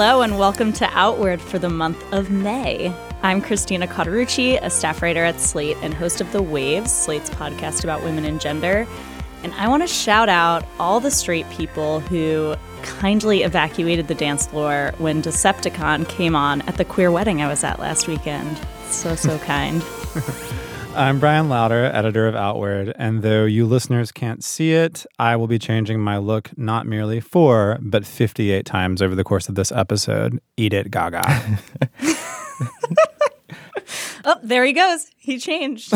Hello and welcome to Outward for the month of May. I'm Christina Cauterucci, a staff writer at Slate and host of The Waves, Slate's podcast about women and gender. And I want to shout out all the straight people who kindly evacuated the dance floor when Decepticon came on at the queer wedding I was at last weekend. So kind. I'm Brian Lauder, editor of Outward, and though you listeners can't see it, I will be changing my look not merely 4, but 58 times over the course of this episode. Eat it, Gaga. Oh, there he goes. He changed.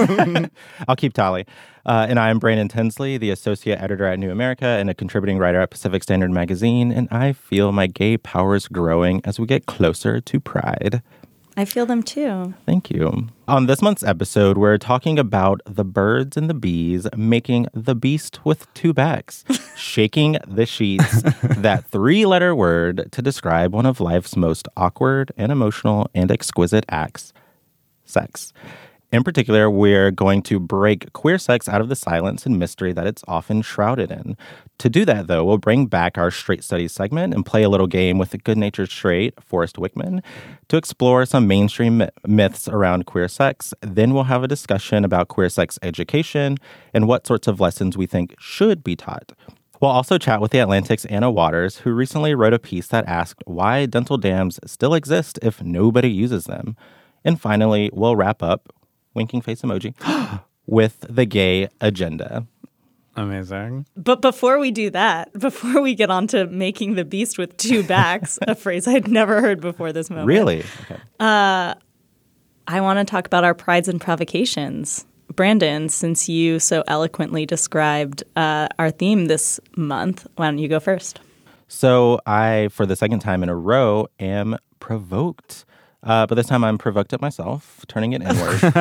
I'll keep tally. And I'm Brandon Tinsley, the associate editor at New America and a contributing writer at Pacific Standard Magazine, and I feel my gay powers growing as we get closer to Pride. I feel them too. Thank you. On this month's episode, we're talking about the birds and the bees making the beast with two backs, shaking the sheets, that three-letter word to describe one of life's most awkward and emotional and exquisite acts, sex. In particular, we're going to break queer sex out of the silence and mystery that it's often shrouded in. To do that, though, we'll bring back our Straight Studies segment and play a little game with the good-natured straight, Forrest Wickman, to explore some mainstream myths around queer sex. Then we'll have a discussion about queer sex education and what sorts of lessons we think should be taught. We'll also chat with The Atlantic's Anna Waters, who recently wrote a piece that asked why dental dams still exist if nobody uses them. And finally, we'll wrap up, winking face emoji, with the gay agenda. Amazing. But before we do that, before we get on to making the beast with two backs, a phrase I'd never heard before this moment. Really? Okay. I want to talk about our prides and provocations. Brandon, since you so eloquently described our theme this month, why don't you go first? So I, for the second time in a row, am provoked. But this time I'm provoked at myself, turning it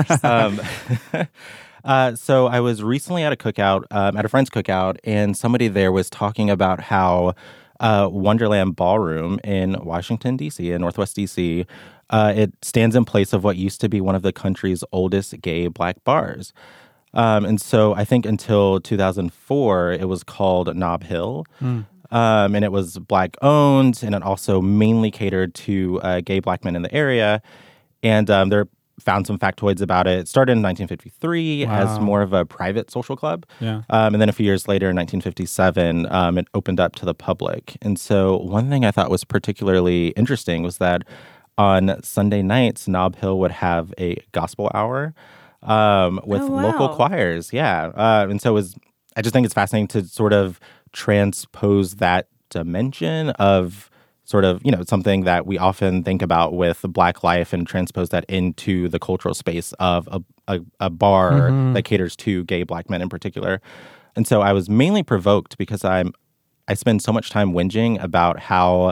inward. So I was recently at a cookout, at a friend's cookout, and somebody there was talking about how Wonderland Ballroom in Washington, D.C., in Northwest D.C., it stands in place of what used to be one of the country's oldest gay black bars. And so I think until 2004, it was called Nob Hill. And it was black owned, and it also mainly catered to gay black men in the area. And there found some factoids about it. It started in 1953 as more of a private social club. Yeah. And then a few years later, in 1957, it opened up to the public. And so one thing I thought was particularly interesting was that on Sunday nights, Nob Hill would have a gospel hour with local choirs. Yeah. And so I just think it's fascinating to sort of transpose that dimension of sort of, something that we often think about with Black life and transpose that into the cultural space of a bar that caters to gay black men in particular. And so I was mainly provoked because I spend so much time whinging about how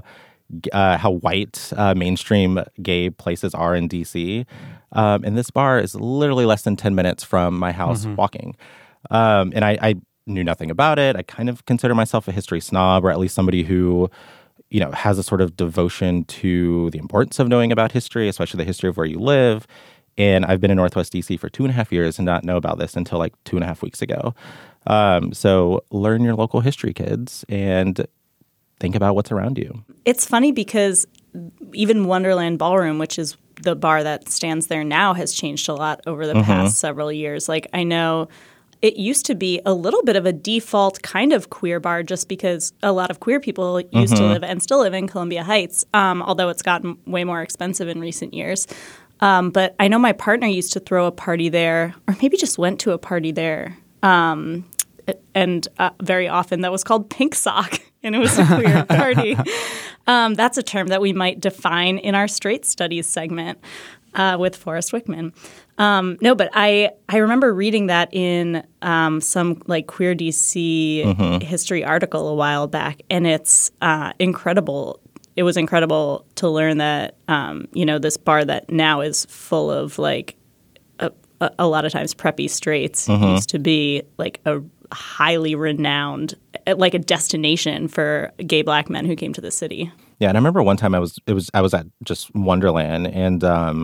white mainstream gay places are in D.C. And this bar is literally less than 10 minutes from my house walking. And I knew nothing about it. I kind of consider myself a history snob, or at least somebody who, has a sort of devotion to the importance of knowing about history, especially the history of where you live. And I've been in Northwest DC for 2.5 years and not know about this until like 2.5 weeks ago. So learn your local history, kids, and think about what's around you. It's funny because even Wonderland Ballroom, which is the bar that stands there now, has changed a lot over the past several years. Like, I know it used to be a little bit of a default kind of queer bar just because a lot of queer people used to live and still live in Columbia Heights, although it's gotten way more expensive in recent years. But I know my partner used to throw a party there, or maybe just went to a party there, and very often that was called Pink Sock, and it was a queer party. That's a term that we might define in our Straight Studies segment with Forrest Wickman. No, but I remember reading that in some like Queer DC history article a while back, and it's incredible. It was incredible to learn that this bar that now is full of like a lot of times preppy straights used to be like a highly renowned, like a destination for gay black men who came to the city. Yeah, and I remember one time I was at just Wonderland, and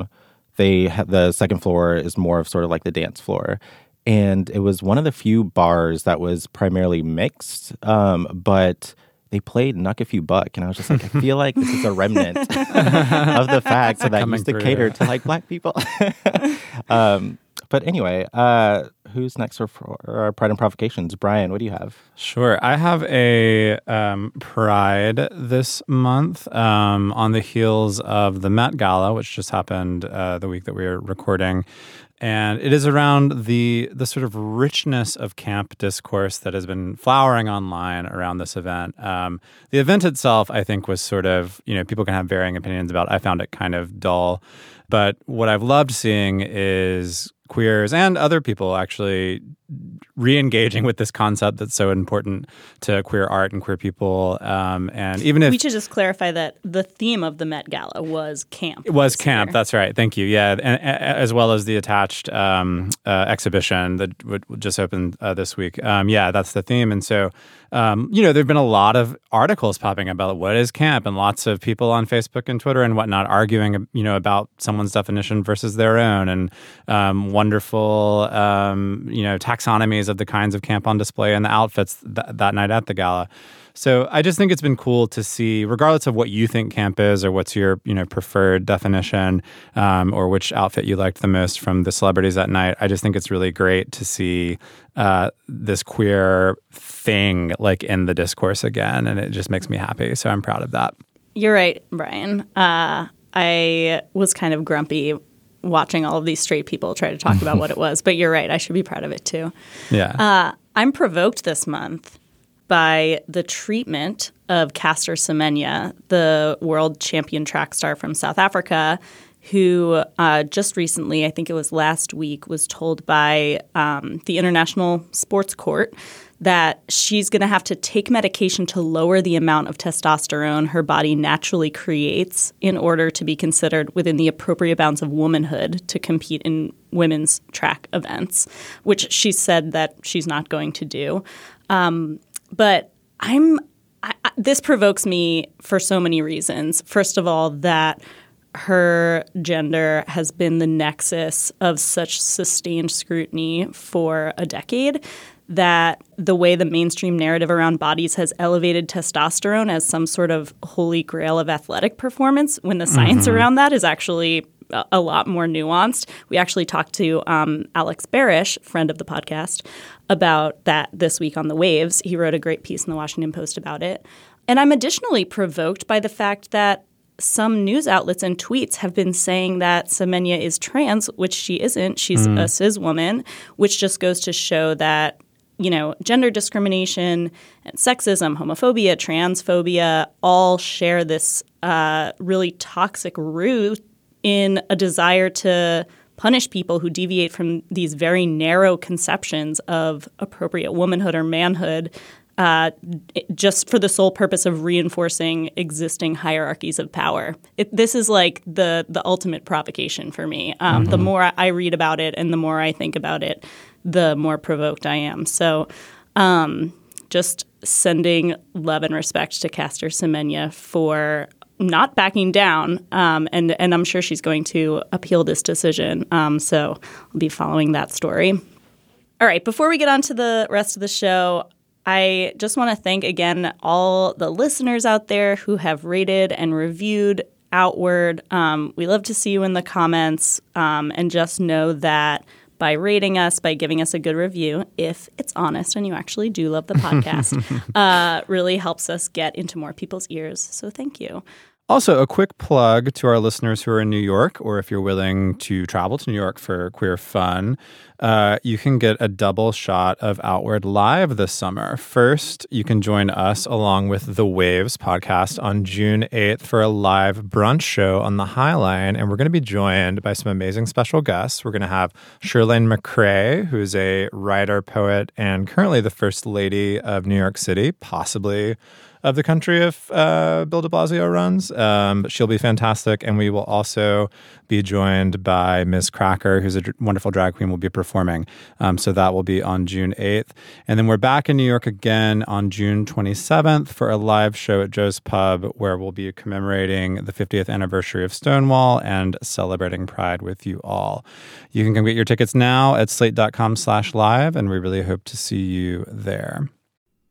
the second floor is more of sort of like the dance floor. And it was one of the few bars that was primarily mixed, but they played Knuck If You Buck. And I was just like, I feel like this is a remnant of the fact that used to cater to like Black people. But anyway, who's next for our Pride and Provocations? Brian, what do you have? Sure. I have a Pride this month on the heels of the Met Gala, which just happened the week that we were recording. And it is around the sort of richness of camp discourse that has been flowering online around this event. The event itself, I think, was sort of, people can have varying opinions about. I found it kind of dull. But what I've loved seeing is queers and other people actually re-engaging with this concept that's so important to queer art and queer people. And even if we should just clarify that the theme of the Met Gala was camp. It was camp. Year. That's right. Thank you. Yeah, and as well as the attached exhibition that just opened this week. That's the theme. And so, there've been a lot of articles popping up about what is camp, and lots of people on Facebook and Twitter and whatnot arguing, about someone's definition versus their own, and wonderful, taxonomies of the kinds of camp on display and the outfits that night at the gala. So I just think it's been cool to see, regardless of what you think camp is or what's your preferred definition, or which outfit you liked the most from the celebrities that night. I just think it's really great to see this queer thing like in the discourse again, and it just makes me happy. So I'm proud of that. You're right, Brian. I was kind of grumpy watching all of these straight people try to talk about what it was. But you're right. I should be proud of it, too. Yeah. I'm provoked this month by the treatment of Caster Semenya, the world champion track star from South Africa, who just recently, I think it was last week, was told by the International Sports Court that she's going to have to take medication to lower the amount of testosterone her body naturally creates in order to be considered within the appropriate bounds of womanhood to compete in women's track events, which she said that she's not going to do. But this provokes me for so many reasons. First of all, that her gender has been the nexus of such sustained scrutiny for a decade, that the way the mainstream narrative around bodies has elevated testosterone as some sort of holy grail of athletic performance, when the science around that is actually a lot more nuanced. We actually talked to Alex Barish, friend of the podcast, about that this week on The Waves. He wrote a great piece in the Washington Post about it. And I'm additionally provoked by the fact that some news outlets and tweets have been saying that Semenya is trans, which she isn't. She's a cis woman, which just goes to show that, gender discrimination and sexism, homophobia, transphobia all share this really toxic root in a desire to punish people who deviate from these very narrow conceptions of appropriate womanhood or manhood, just for the sole purpose of reinforcing existing hierarchies of power. This is like the ultimate provocation for me. The more I read about it and the more I think about it, the more provoked I am. So just sending love and respect to Caster Semenya for not backing down, and I'm sure she's going to appeal this decision. So I'll be following that story. All right, before we get on to the rest of the show, I just want to thank again all the listeners out there who have rated and reviewed Outward. We love to see you in the comments, and just know that by rating us, by giving us a good review, if it's honest and you actually do love the podcast, really helps us get into more people's ears. So thank you. Also, a quick plug to our listeners who are in New York, or if you're willing to travel to New York for queer fun, you can get a double shot of Outward live this summer. First, you can join us along with The Waves podcast on June 8th for a live brunch show on the High Line, and we're going to be joined by some amazing special guests. We're going to have Shirlane McRae, who's a writer, poet, and currently the First Lady of New York City, possibly of the country if Bill de Blasio runs. But she'll be fantastic. And we will also be joined by Ms. Cracker, who's a wonderful drag queen, will be performing. So that will be on June 8th. And then we're back in New York again on June 27th for a live show at Joe's Pub, where we'll be commemorating the 50th anniversary of Stonewall and celebrating Pride with you all. You can come get your tickets now at slate.com/live, and we really hope to see you there.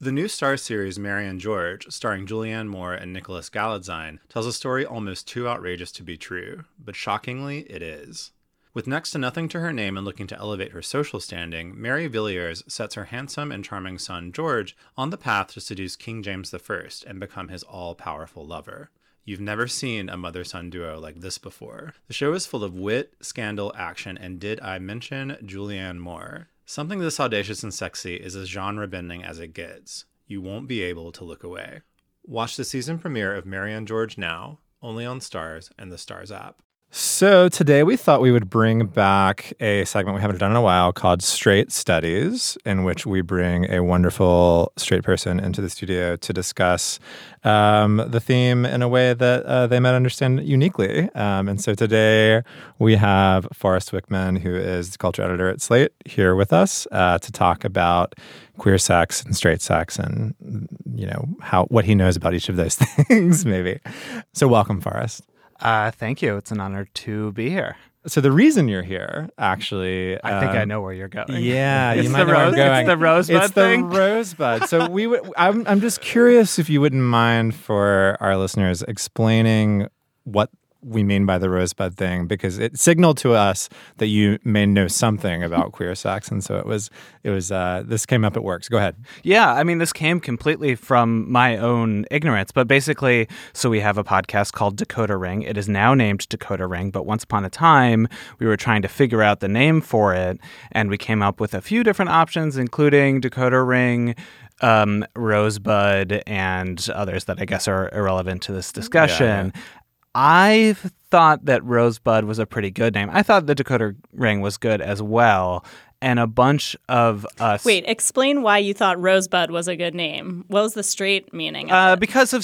The new Starz series Mary and George, starring Julianne Moore and Nicholas Galitzine, tells a story almost too outrageous to be true, but shockingly, it is. With next to nothing to her name and looking to elevate her social standing, Mary Villiers sets her handsome and charming son George on the path to seduce King James I and become his all-powerful lover. You've never seen a mother-son duo like this before. The show is full of wit, scandal, action, and did I mention Julianne Moore? Something this audacious and sexy is as genre-bending as it gets. You won't be able to look away. Watch the season premiere of Mary and George now, only on Starz and the Starz app. So today we thought we would bring back a segment we haven't done in a while called Straight Studies, in which we bring a wonderful straight person into the studio to discuss the theme in a way that they might understand uniquely. And so today we have Forrest Wickman, who is the culture editor at Slate, here with us to talk about queer sex and straight sex and, you know, what he knows about each of those things, maybe. So welcome, Forrest. Thank you. It's an honor to be here. So the reason you're here, actually, I think I know where you're going. Yeah, you might know where I'm going. It's the rosebud thing. It's the rosebud. So I'm just curious if you wouldn't mind for our listeners explaining what we mean by the rosebud thing, because it signaled to us that you may know something about queer sex, and so it was this came up at work. So go ahead. Yeah, I mean, this came completely from my own ignorance, but basically, so we have a podcast called Decoder Ring. It is now named Decoder Ring, but once upon a time, we were trying to figure out the name for it, and we came up with a few different options, including Decoder Ring, Rosebud, and others that I guess are irrelevant to this discussion. Yeah. I thought that Rosebud was a pretty good name. I thought the Decoder Ring was good as well. And a bunch of us... Wait, explain why you thought Rosebud was a good name. What was the straight meaning of it?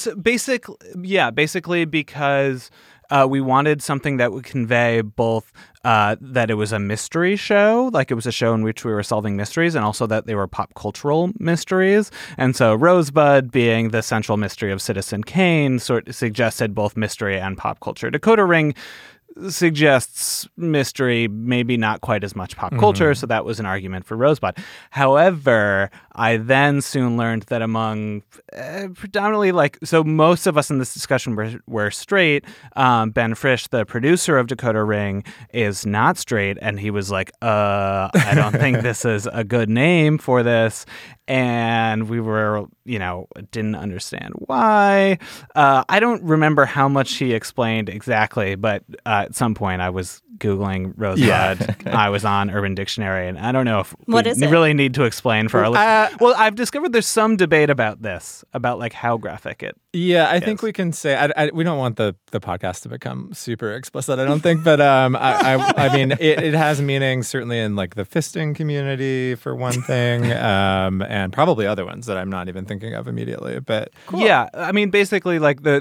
Basically because we wanted something that would convey both that it was a mystery show, like it was a show in which we were solving mysteries, and also that they were pop cultural mysteries. And so Rosebud, being the central mystery of Citizen Kane, sort of suggested both mystery and pop culture. Decoder Ring suggests mystery, maybe not quite as much pop culture, so that was an argument for Rosebud. However, I then soon learned that among predominantly, so most of us in this discussion were straight. Ben Frisch, the producer of Decoder Ring, is not straight, and he was like, I don't think this is a good name for this. And we were, didn't understand why. I don't remember how much he explained exactly, but at some point I was Googling Rosebud. Yeah. I was on Urban Dictionary, and I don't know if we really need to explain for our listeners. Well, I've discovered there's some debate about this, about how graphic it Yeah, I think we can say, we don't want the podcast to become super explicit, I don't think, but I mean, it has meaning certainly in the fisting community for one thing, and probably other ones that I'm not even thinking of immediately, but cool. Yeah, I mean, basically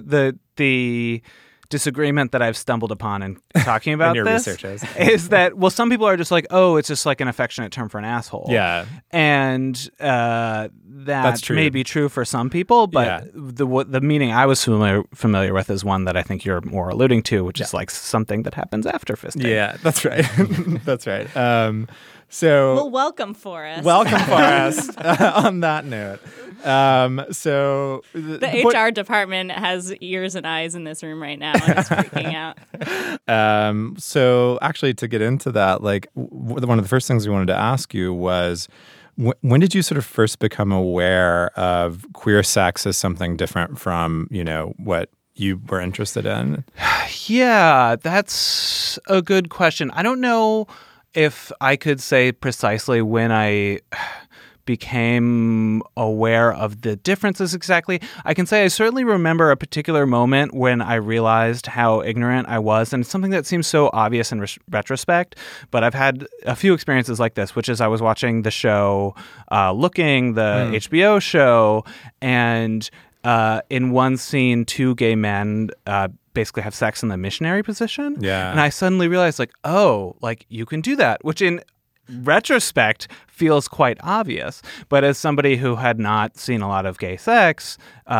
the disagreement that I've stumbled upon in talking about your this research is that, some people are just like, oh, it's just like an affectionate term for an asshole. Yeah. And that may be true for some people, but the meaning I was familiar with is one that I think you're more alluding to, which is something that happens after fisting. Yeah, that's right. That's right. So welcome, Forrest. Welcome, Forrest. On that note. So the HR department has ears and eyes in this room right now and is freaking out. So actually, to get into that, one of the first things we wanted to ask you was, when did you sort of first become aware of queer sex as something different from, what you were interested in? Yeah, that's a good question. I don't know if I could say precisely when I became aware of the differences exactly. I can say I certainly remember a particular moment when I realized how ignorant I was, and it's something that seems so obvious in retrospect, but I've had a few experiences like this, which is I was watching the show Looking, the HBO show, and in one scene, two gay men basically have sex in the missionary position. Yeah. And I suddenly realized, you can do that, which in retrospect feels quite obvious. But as somebody who had not seen a lot of gay sex,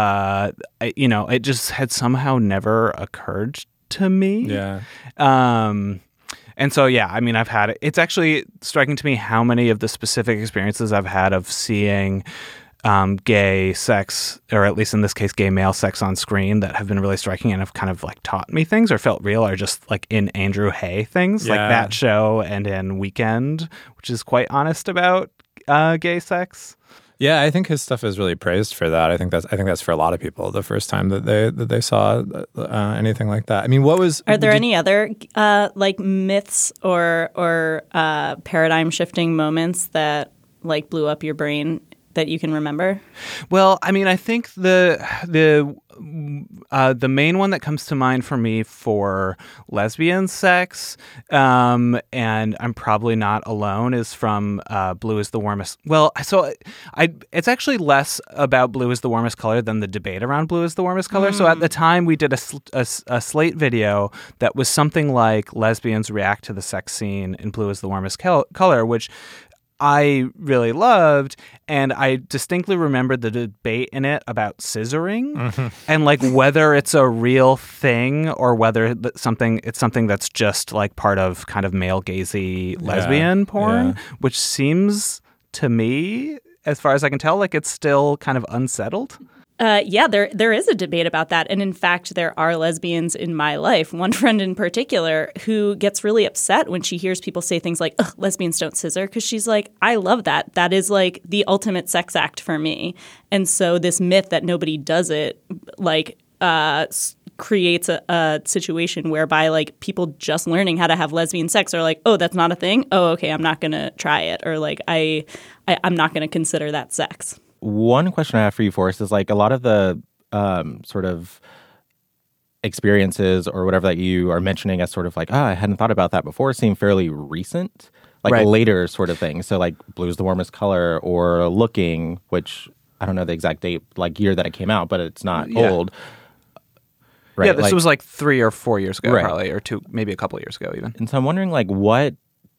it just had somehow never occurred to me. Yeah. And so, I mean, I've had it. It's actually striking to me how many of the specific experiences I've had of seeing gay sex, or at least in this case, gay male sex on screen that have been really striking and have kind of like taught me things or felt real, are just like in Andrew Hay things, like that show, and in Weekend, which is quite honest about gay sex. Yeah, I think his stuff is really praised for that. I think that's for a lot of people the first time that they saw anything like that. I mean, are there any other like myths or paradigm shifting moments that like blew up your brain that you can remember? Well, I mean, I think the main one that comes to mind for me for lesbian sex, and I'm probably not alone, is from Blue is the Warmest. Well, so it's actually less about Blue is the Warmest Color than the debate around Blue is the Warmest Color. So at the time, we did a Slate video that was something like lesbians react to the sex scene in Blue is the Warmest Color, which I really loved, and I distinctly remembered the debate in it about scissoring and like whether it's a real thing or whether it's something that's just like part of kind of male gazy lesbian porn, which seems to me, as far as I can tell, like it's still kind of unsettled. There is a debate about that. And in fact, there are lesbians in my life, one friend in particular, who gets really upset when she hears people say things like, ugh, lesbians don't scissor, because she's like, I love that. That is like the ultimate sex act for me. And so this myth that nobody does it, like, creates a situation whereby like people just learning how to have lesbian sex are like, oh, that's not a thing? Oh, okay, I'm not going to try it. Or like, I'm not going to consider that sex. One question I have for you, Forrest, is like a lot of the sort of experiences or whatever that you are mentioning as sort of like, I hadn't thought about that before, seem fairly recent, like later sort of thing. So like Blue is the Warmest Color or Looking, which I don't know the exact date, like year that it came out, but it's not old. Right? Yeah, this was like 3 or 4 years ago, probably, or 2, maybe a couple of years ago even. And so I'm wondering, like, what,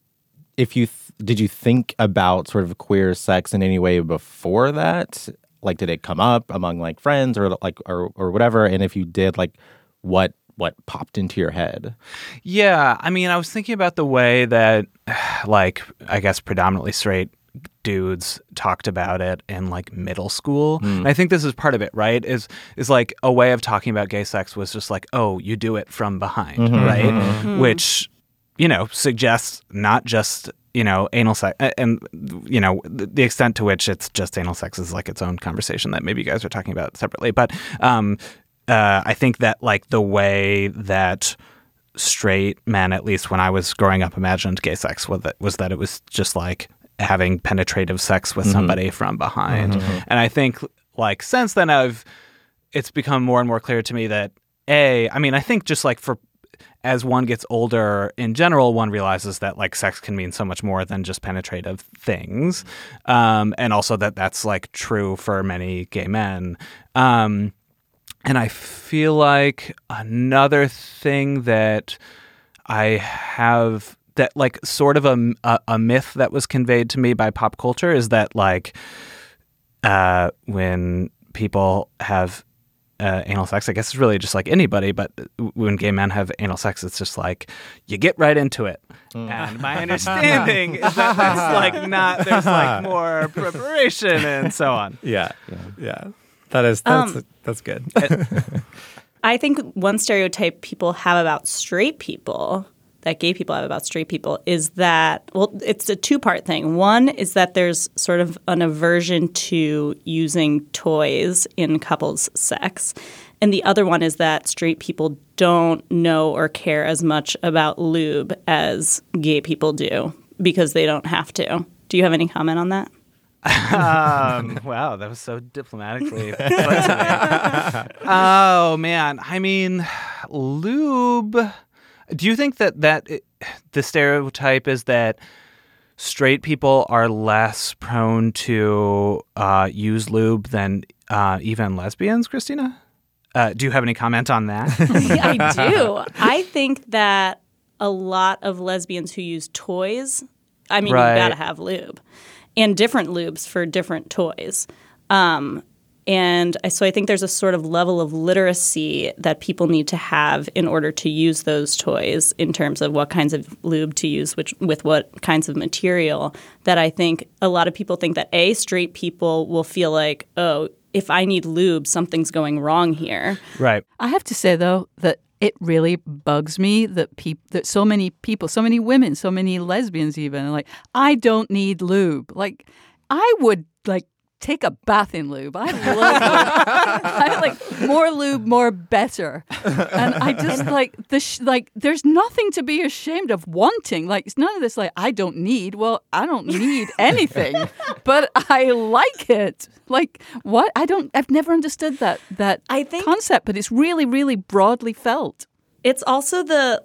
if you did you think about sort of queer sex in any way before that? Like, did it come up among like friends or like or whatever? And if you did, like, what popped into your head? Yeah, I mean, I was thinking about the way that, like, I guess predominantly straight dudes talked about it in like middle school. And I think this is part of it, right? Is like a way of talking about gay sex was just like, oh, you do it from behind, right? Which, you know, suggests not just, you know, anal sex, and, you know, the extent to which it's just anal sex is like its own conversation that maybe you guys are talking about separately. But I think that like the way that straight men, at least when I was growing up, imagined gay sex was that it was just like having penetrative sex with somebody from behind. And I think like since then it's become more and more clear to me that I mean, I think just like as one gets older in general, one realizes that like sex can mean so much more than just penetrative things. And also that's like true for many gay men. And I feel like another thing that I have that like sort of a myth that was conveyed to me by pop culture is that like when people have anal sex, I guess it's really just like anybody, but when gay men have anal sex, it's just like you get right into it. And my understanding is that that's like not, there's like more preparation and so on. Yeah. That's good. I think one stereotype people have about straight people, that gay people have about straight people, is that, well, it's a two-part thing. One is that there's sort of an aversion to using toys in couples sex. And the other one is that straight people don't know or care as much about lube as gay people do because they don't have to. Do you have any comment on that? Wow, that was so diplomatically put to me. Oh, man. I mean, lube... Do you think that the stereotype is that straight people are less prone to use lube than even lesbians, Christina? Do you have any comment on that? I do. I think that a lot of lesbians who use toys, I mean, You've got to have lube. And different lubes for different toys. So I think there's a sort of level of literacy that people need to have in order to use those toys in terms of what kinds of lube to use with what kinds of material, that I think a lot of people think that straight people will feel like, oh, if I need lube, something's going wrong here. Right. I have to say, though, that it really bugs me that that so many people, so many women, so many lesbians even, are like, I don't need lube. Like, I would, like, take a bath in lube. I love lube. I like more lube, more better. And I just like there's nothing to be ashamed of wanting. Like, it's none of this like I don't need. Well, I don't need anything, but I like it. Like, what? I've never understood that I think concept, but it's really, really broadly felt. It's also the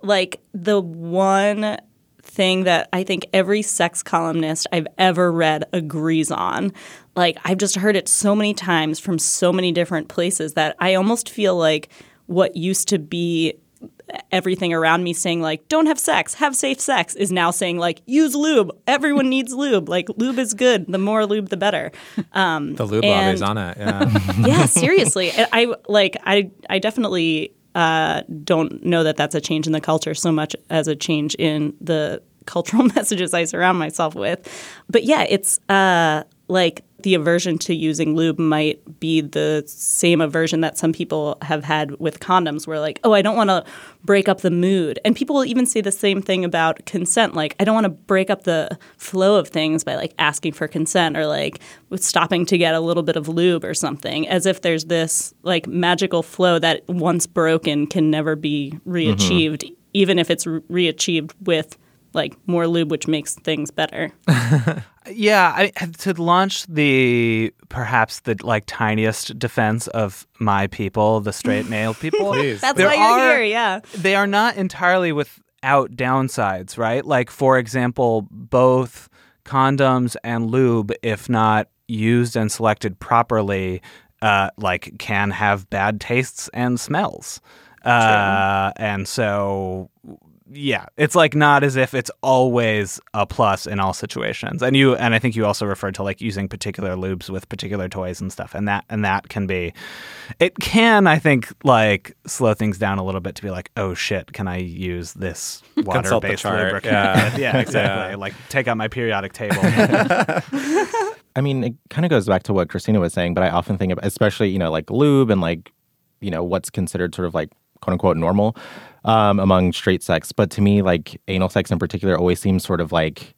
one thing that I think every sex columnist I've ever read agrees on. Like, I've just heard it so many times from so many different places that I almost feel like what used to be everything around me saying, like, don't have sex, have safe sex, is now saying, like, use lube. Everyone needs lube. Like, lube is good. The more lube, the better. The lube lobby's on it. Yeah. Yeah, seriously. I definitely don't know that that's a change in the culture so much as a change in the cultural messages I surround myself with. But yeah, it's like the aversion to using lube might be the same aversion that some people have had with condoms, where like, oh, I don't want to break up the mood. And people will even say the same thing about consent. Like, I don't want to break up the flow of things by like asking for consent or like stopping to get a little bit of lube or something, as if there's this like magical flow that once broken can never be reachieved, even if it's reachieved with like more lube, which makes things better. Yeah, to launch perhaps the like tiniest defense of my people, the straight male people. Please. That's why you're here, yeah. They are not entirely without downsides, right? Like, for example, both condoms and lube, if not used and selected properly, like can have bad tastes and smells. And so, yeah, it's like not as if it's always a plus in all situations. And I think you also referred to like using particular lubes with particular toys and stuff. And that can be, it can, I think, like slow things down a little bit to be like, oh shit, can I use this water-based lubricant? Yeah, exactly. Yeah. Like take out my periodic table. I mean, it kind of goes back to what Christina was saying, but I often think of, especially, like lube and like, what's considered sort of like quote unquote normal among straight sex. But to me, like anal sex in particular always seems sort of like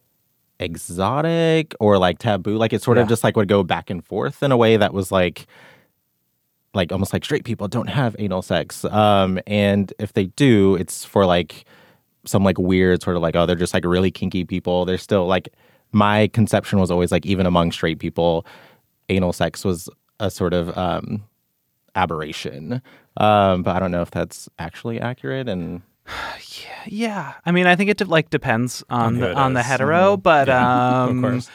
exotic or like taboo. Like it sort of just like would go back and forth in a way that was like almost like straight people don't have anal sex. And if they do, it's for like some like weird sort of like, oh, they're just like really kinky people. They're still like, my conception was always like, even among straight people, anal sex was a sort of aberration. But I don't know if that's actually accurate. And yeah. I mean, I think it depends on the hetero, but of course.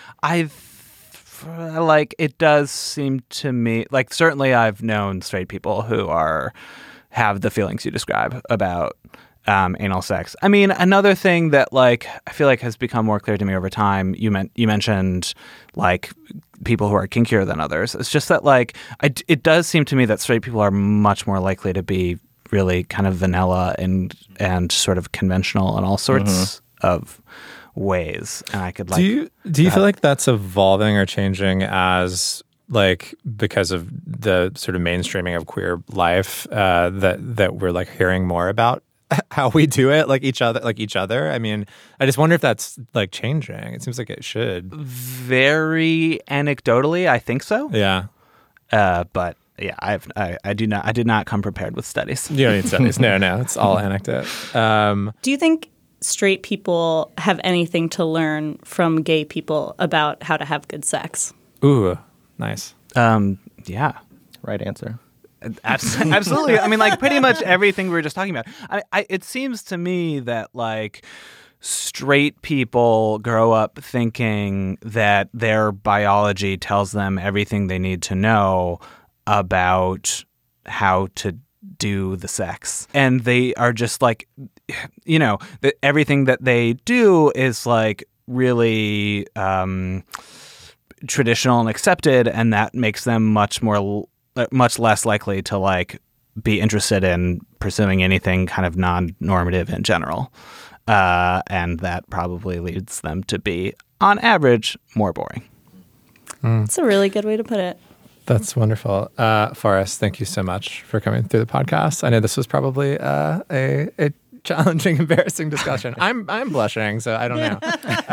It does seem to me like certainly I've known straight people who have the feelings you describe about anal sex. I mean, another thing that like I feel like has become more clear to me over time. You mentioned like people who are kinkier than others. It's just that like it does seem to me that straight people are much more likely to be really kind of vanilla and sort of conventional in all sorts of ways. And I could like. Do you feel like that's evolving or changing as like because of the sort of mainstreaming of queer life that we're like hearing more about how we do it, like each other? I mean, I just wonder if that's like changing. It seems like it should. Very anecdotally, I think so. Yeah. But yeah, I did not come prepared with studies. You don't need studies. No, it's all anecdote. Do you think straight people have anything to learn from gay people about how to have good sex? Ooh, nice. Yeah. Right answer. Absolutely. I mean, like pretty much everything we were just talking about. It seems to me that like straight people grow up thinking that their biology tells them everything they need to know about how to do the sex. And they are just like, that everything that they do is like really traditional and accepted, and that makes them much less likely to like be interested in pursuing anything kind of non-normative in general. And that probably leads them to be, on average, more boring. That's a really good way to put it. That's wonderful. Forrest, thank you so much for coming through the podcast. I know this was probably a challenging, embarrassing discussion. I'm blushing, so I don't know.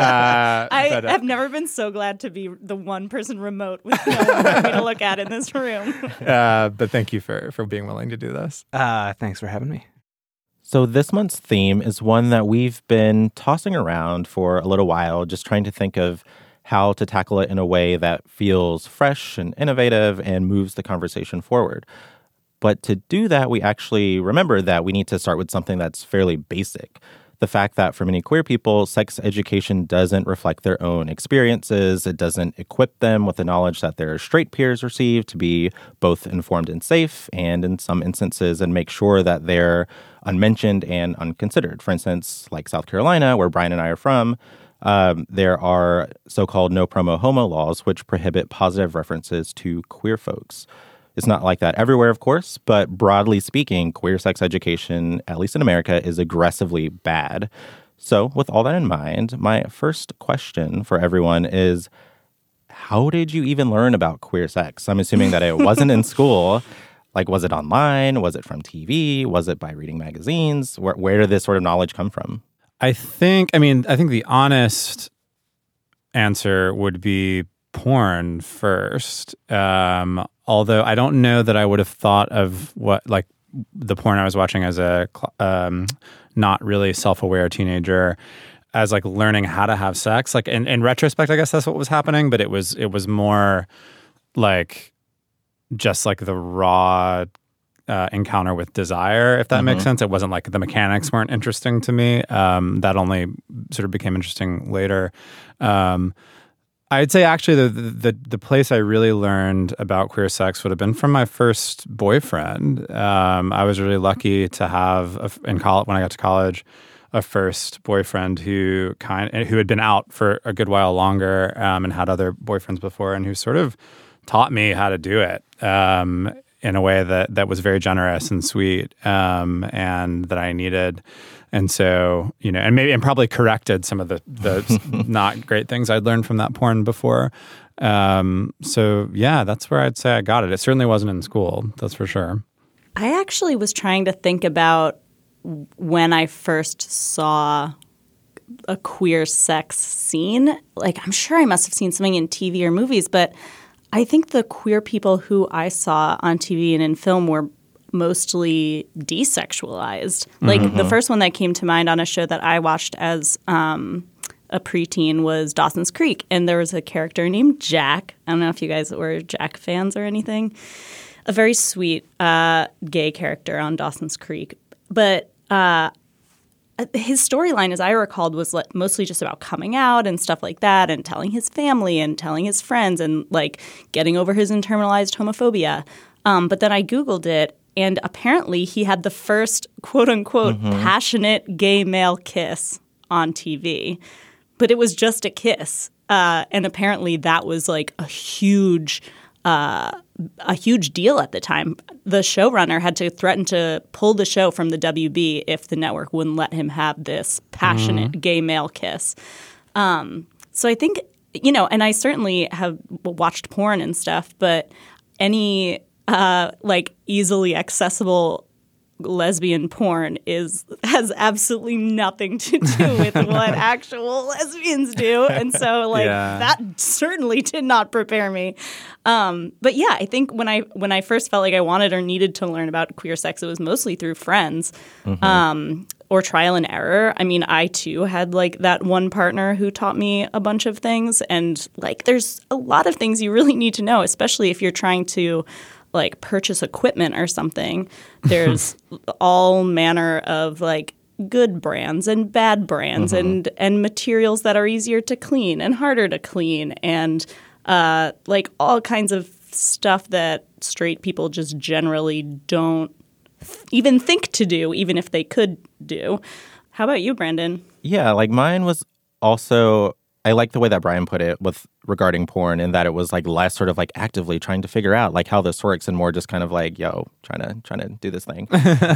I have never been so glad to be the one person remote with no one for me to look at in this room. But thank you for being willing to do this. Thanks for having me. So this month's theme is one that we've been tossing around for a little while, just trying to think of how to tackle it in a way that feels fresh and innovative and moves the conversation forward. But to do that, we actually remember that we need to start with something that's fairly basic. The fact that for many queer people, sex education doesn't reflect their own experiences. It doesn't equip them with the knowledge that their straight peers receive to be both informed and safe, and in some instances, and make sure that they're unmentioned and unconsidered. For instance, like South Carolina, where Brian and I are from, there are so-called no promo homo laws, which prohibit positive references to queer folks. It's not like that everywhere, of course, but broadly speaking, queer sex education, at least in America, is aggressively bad. So with all that in mind, my first question for everyone is, how did you even learn about queer sex? I'm assuming that it wasn't in school. Like, was it online? Was it from TV? Was it by reading magazines? Where did this sort of knowledge come from? I think the honest answer would be porn first. Although I don't know that I would have thought of the porn I was watching as a not really self-aware teenager as like learning how to have sex. Like in retrospect, I guess that's what was happening, but it was more like just like the raw encounter with desire, if that makes sense. It wasn't like the mechanics weren't interesting to me. That only sort of became interesting later. I'd say actually the place I really learned about queer sex would have been from my first boyfriend. I was really lucky to have when I got to college a first boyfriend who had been out for a good while longer and had other boyfriends before, and who sort of taught me how to do it in a way that was very generous and sweet and that I needed. And so, and probably corrected some of the not great things I'd learned from that porn before. So yeah, that's where I'd say I got it. It certainly wasn't in school, that's for sure. I actually was trying to think about when I first saw a queer sex scene. Like, I'm sure I must have seen something in TV or movies, but I think the queer people who I saw on TV and in film were mostly desexualized. Like the first one that came to mind on a show that I watched as a preteen was Dawson's Creek, and there was a character named Jack. I don't know if you guys were Jack fans or anything. A very sweet gay character on Dawson's Creek, but his storyline, as I recalled, was mostly just about coming out and stuff like that, and telling his family and telling his friends and like getting over his internalized homophobia. But then I Googled it, and apparently he had the first quote-unquote passionate gay male kiss on TV. But it was just a kiss. And apparently that was like a huge deal at the time. The showrunner had to threaten to pull the show from the WB if the network wouldn't let him have this passionate gay male kiss. So I think, and I certainly have watched porn and stuff, but any easily accessible lesbian porn has absolutely nothing to do with what actual lesbians do, and so that certainly did not prepare me. But yeah, I think when I first felt like I wanted or needed to learn about queer sex, it was mostly through friends or trial and error. I mean, I too had like that one partner who taught me a bunch of things, and like there's a lot of things you really need to know, especially if you're trying to like purchase equipment or something. There's all manner of like good brands and bad brands and materials that are easier to clean and harder to clean, and like all kinds of stuff that straight people just generally don't even think to do, even if they could do. How about you, Brandon? Yeah, like mine was also, I like the way that Brian put it with regarding porn, in that it was like less sort of like actively trying to figure out like how this works, and more just kind of like, yo, trying to do this thing.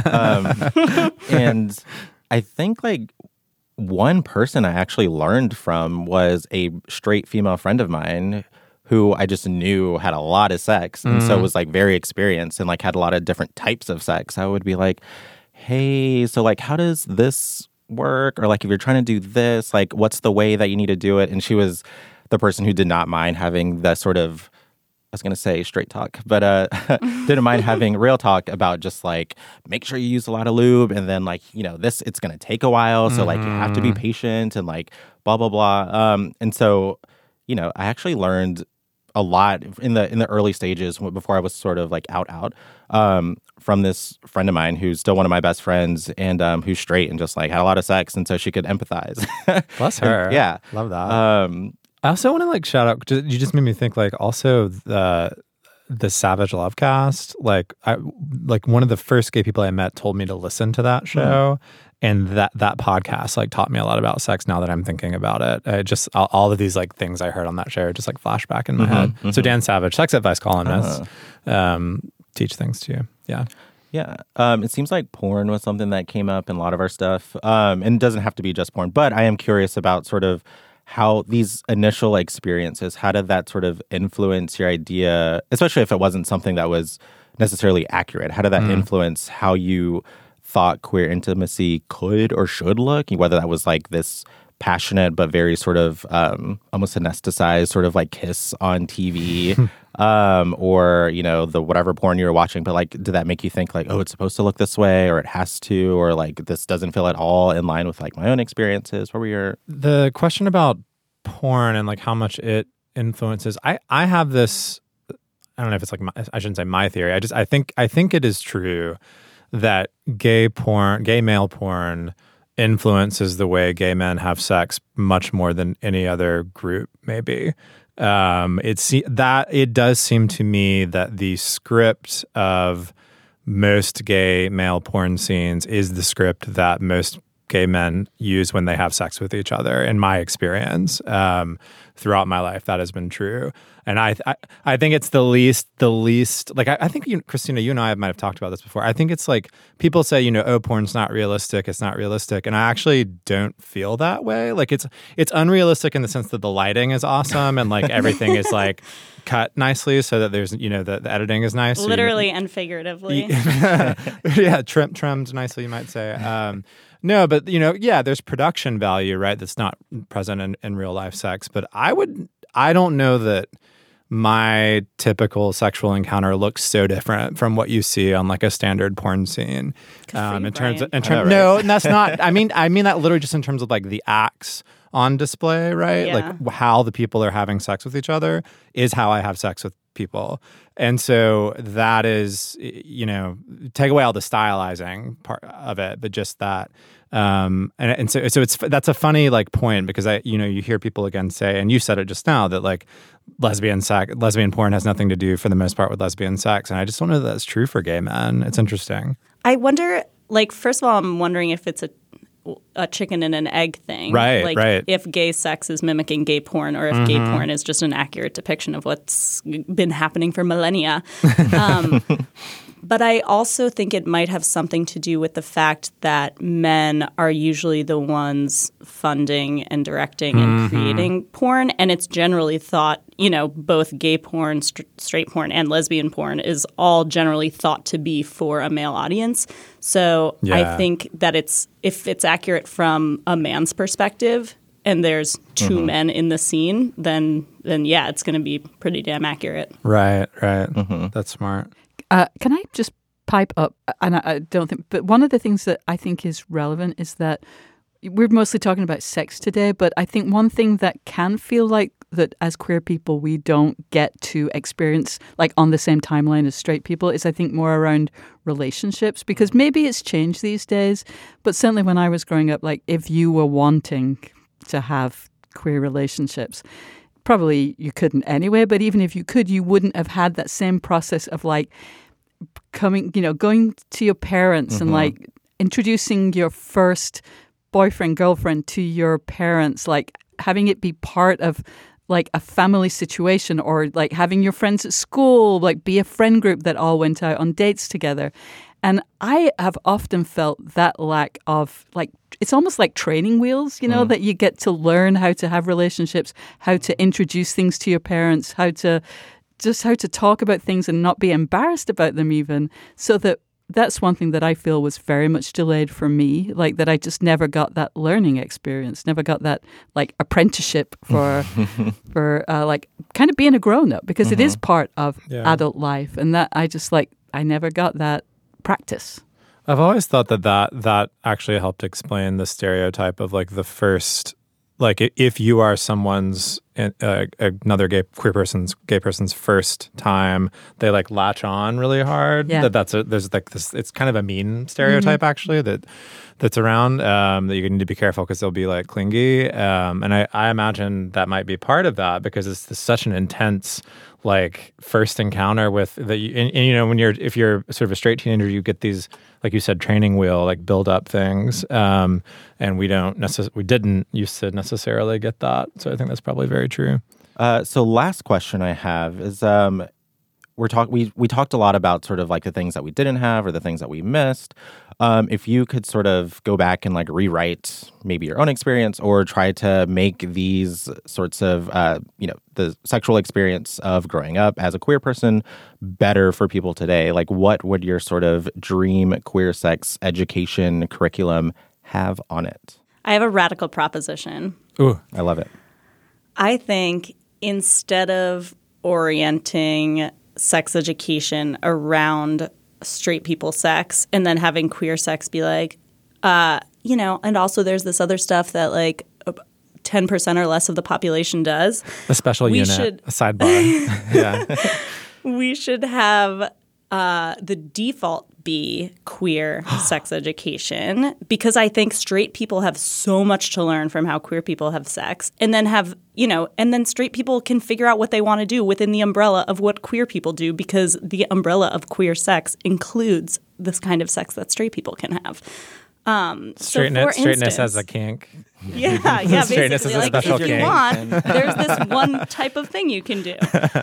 And I think like one person I actually learned from was a straight female friend of mine who I just knew had a lot of sex, and so was like very experienced and like had a lot of different types of sex. I would be like, hey, so like how does this work? Or like if you're trying to do this, like what's the way that you need to do it? And she was the person who did not mind having the sort of, I was going to say straight talk, but didn't mind having real talk about just like, make sure you use a lot of lube, and then like, you know, this, it's going to take a while. So like you have to be patient and like blah, blah, blah. And so, you know, I actually learned a lot in the early stages before I was sort of like out from this friend of mine who's still one of my best friends, and who's straight and just like had a lot of sex, and so she could empathize. Bless her. And, yeah. Love that. I also want to like shout out, you just made me think like also the Savage Love Cast, like one of the first gay people I met told me to listen to that show. And that podcast like taught me a lot about sex. Now that I'm thinking about it, just all of these like things I heard on that show just like flash back in my head. So Dan Savage, sex advice columnist, teach things to you. Yeah. Yeah. It seems like porn was something that came up in a lot of our stuff. And it doesn't have to be just porn, but I am curious about sort of how these initial experiences, how did that sort of influence your idea, especially if it wasn't something that was necessarily accurate? How did that influence how you thought queer intimacy could or should look, whether that was like this passionate but very sort of almost anesthetized sort of like kiss on TV, or, you know, the whatever porn you were watching, but like did that make you think like, oh, it's supposed to look this way, or it has to, or like this doesn't feel at all in line with like my own experiences? What were your... The question about porn and like how much it influences, I have this, I don't know if it's like I shouldn't say my theory, I think it is true that gay male porn influences the way gay men have sex much more than any other group, maybe. It does seem to me that the script of most gay male porn scenes is the script that most gay men use when they have sex with each other. In my experience, throughout my life, that has been true. And I think it's the least like I think Christina, you and I might have talked about this before. I think it's like people say, you know, oh, porn's not realistic, it's not realistic, and I actually don't feel that way. Like it's unrealistic in the sense that the lighting is awesome and like everything is like cut nicely so that there's, you know, the editing is nice, literally and figuratively. Yeah, trimmed nicely, you might say. No, but you know, yeah, there's production value, right? That's not present in real life sex. But I don't know that my typical sexual encounter looks so different from what you see on like a standard porn scene. In terms, no, and that's not. I mean that literally just in terms of like the acts on display, right? Yeah. Like how the people are having sex with each other is how I have sex with people. And so that is, you know, take away all the stylizing part of it, but just that. And so that's a funny like point, because you hear people again say, and you said it just now, that like lesbian porn has nothing to do for the most part with lesbian sex. And I just don't know that that's true for gay men. It's interesting. I wonder, like, first of all, I'm wondering if it's a chicken and an egg thing. Right, like, right. If gay sex is mimicking gay porn, or if gay porn is just an accurate depiction of what's been happening for millennia. But I also think it might have something to do with the fact that men are usually the ones funding and directing and creating porn. And it's generally thought, you know, both gay porn, straight porn, and lesbian porn is all generally thought to be for a male audience. So I think that if it's accurate from a man's perspective and there's two men in the scene, then yeah, it's going to be pretty damn accurate. Right. That's smart. Can I just pipe up? And I don't think, but one of the things that I think is relevant is that we're mostly talking about sex today, but I think one thing that can feel like that as queer people we don't get to experience like on the same timeline as straight people is I think more around relationships, because maybe it's changed these days, but certainly when I was growing up, like if you were wanting to have queer relationships, probably you couldn't anyway, but even if you could, you wouldn't have had that same process of like going to your parents and like introducing your first boyfriend, girlfriend to your parents, like having it be part of like a family situation, or like having your friends at school, like be a friend group that all went out on dates together. And I have often felt that lack of, like, it's almost like training wheels, you know, that you get to learn how to have relationships, how to introduce things to your parents, how to talk about things and not be embarrassed about them even. So that's one thing that I feel was very much delayed for me, like that I just never got that learning experience, never got that like apprenticeship for like kind of being a grown-up, because it is part of adult life. And that I never got that practice. I've always thought that actually helped explain the stereotype of like the first, like if you are someone's another gay person's first time, they like latch on really hard. Yeah. There's like this. It's kind of a mean stereotype actually that's around that you need to be careful because they'll be like clingy. And I imagine that might be part of that because it's such an intense like first encounter with and you know if you're sort of a straight teenager, you get these, like you said, training wheel like build up things, and we didn't used to necessarily get that. So I think that's probably very true. So last question I have is we talked a lot about sort of like the things that we didn't have or the things that we missed. If you could sort of go back and like rewrite maybe your own experience or try to make these sorts of, the sexual experience of growing up as a queer person better for people today, like what would your sort of dream queer sex education curriculum have on it? I have a radical proposition. Ooh, I love it. I think instead of orienting sex education around straight people sex and then having queer sex be like, and also there's this other stuff that like 10% or less of the population does. A special unit, a sidebar. Yeah. We should have the default be queer sex education, because I think straight people have so much to learn from how queer people have sex, and then straight people can figure out what they want to do within the umbrella of what queer people do, because the umbrella of queer sex includes this kind of sex that straight people can have. Straightness as a kink. Yeah, Straightness basically. as a special if you kink. want, there's this one type of thing you can do.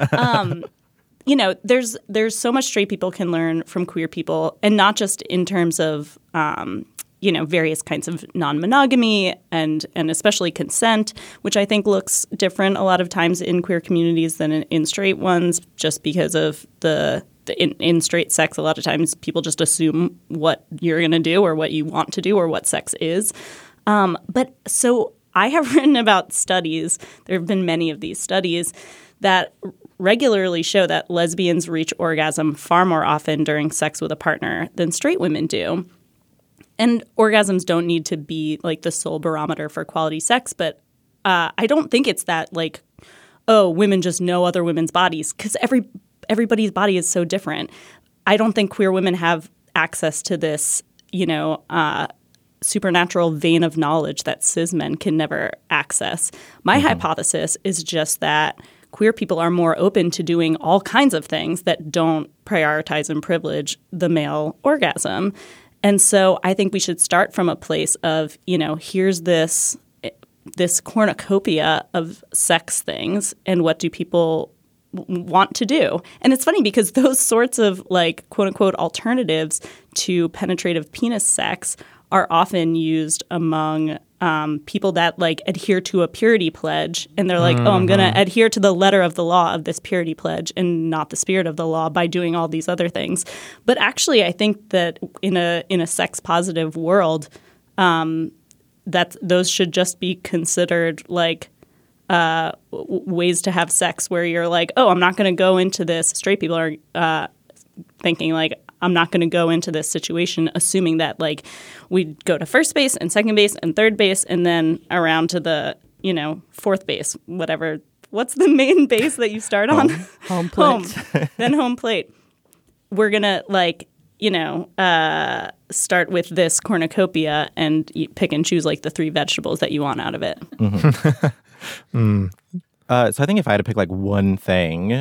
There's so much straight people can learn from queer people, and not just in terms of, various kinds of non-monogamy and especially consent, which I think looks different a lot of times in queer communities than in straight ones, just because of in straight sex, a lot of times people just assume what you're going to do or what you want to do or what sex is. But so I have written about studies. There have been many of these studies that regularly show that lesbians reach orgasm far more often during sex with a partner than straight women do. And orgasms don't need to be like the sole barometer for quality sex, but I don't think it's that like, oh, women just know other women's bodies, because everybody's body is so different. I don't think queer women have access to this, supernatural vein of knowledge that cis men can never access. My hypothesis is just that queer people are more open to doing all kinds of things that don't prioritize and privilege the male orgasm. And so I think we should start from a place of, here's this cornucopia of sex things, and what do people want to do? And it's funny because those sorts of like quote unquote alternatives to penetrative penis sex are often used among people that like adhere to a purity pledge, and they're like, oh, I'm going to adhere to the letter of the law of this purity pledge and not the spirit of the law by doing all these other things. But actually, I think that in a sex positive world, that those should just be considered like ways to have sex, where you're like, oh, I'm not going to go into this. Straight people are thinking like, I'm not going to go into this situation assuming that like we go to first base and second base and third base and then around to the, fourth base, whatever. What's the main base that you start on? Home plate. Then home plate. We're going to start with this cornucopia and pick and choose like the 3 vegetables that you want out of it. Mm-hmm. So I think if I had to pick like one thing,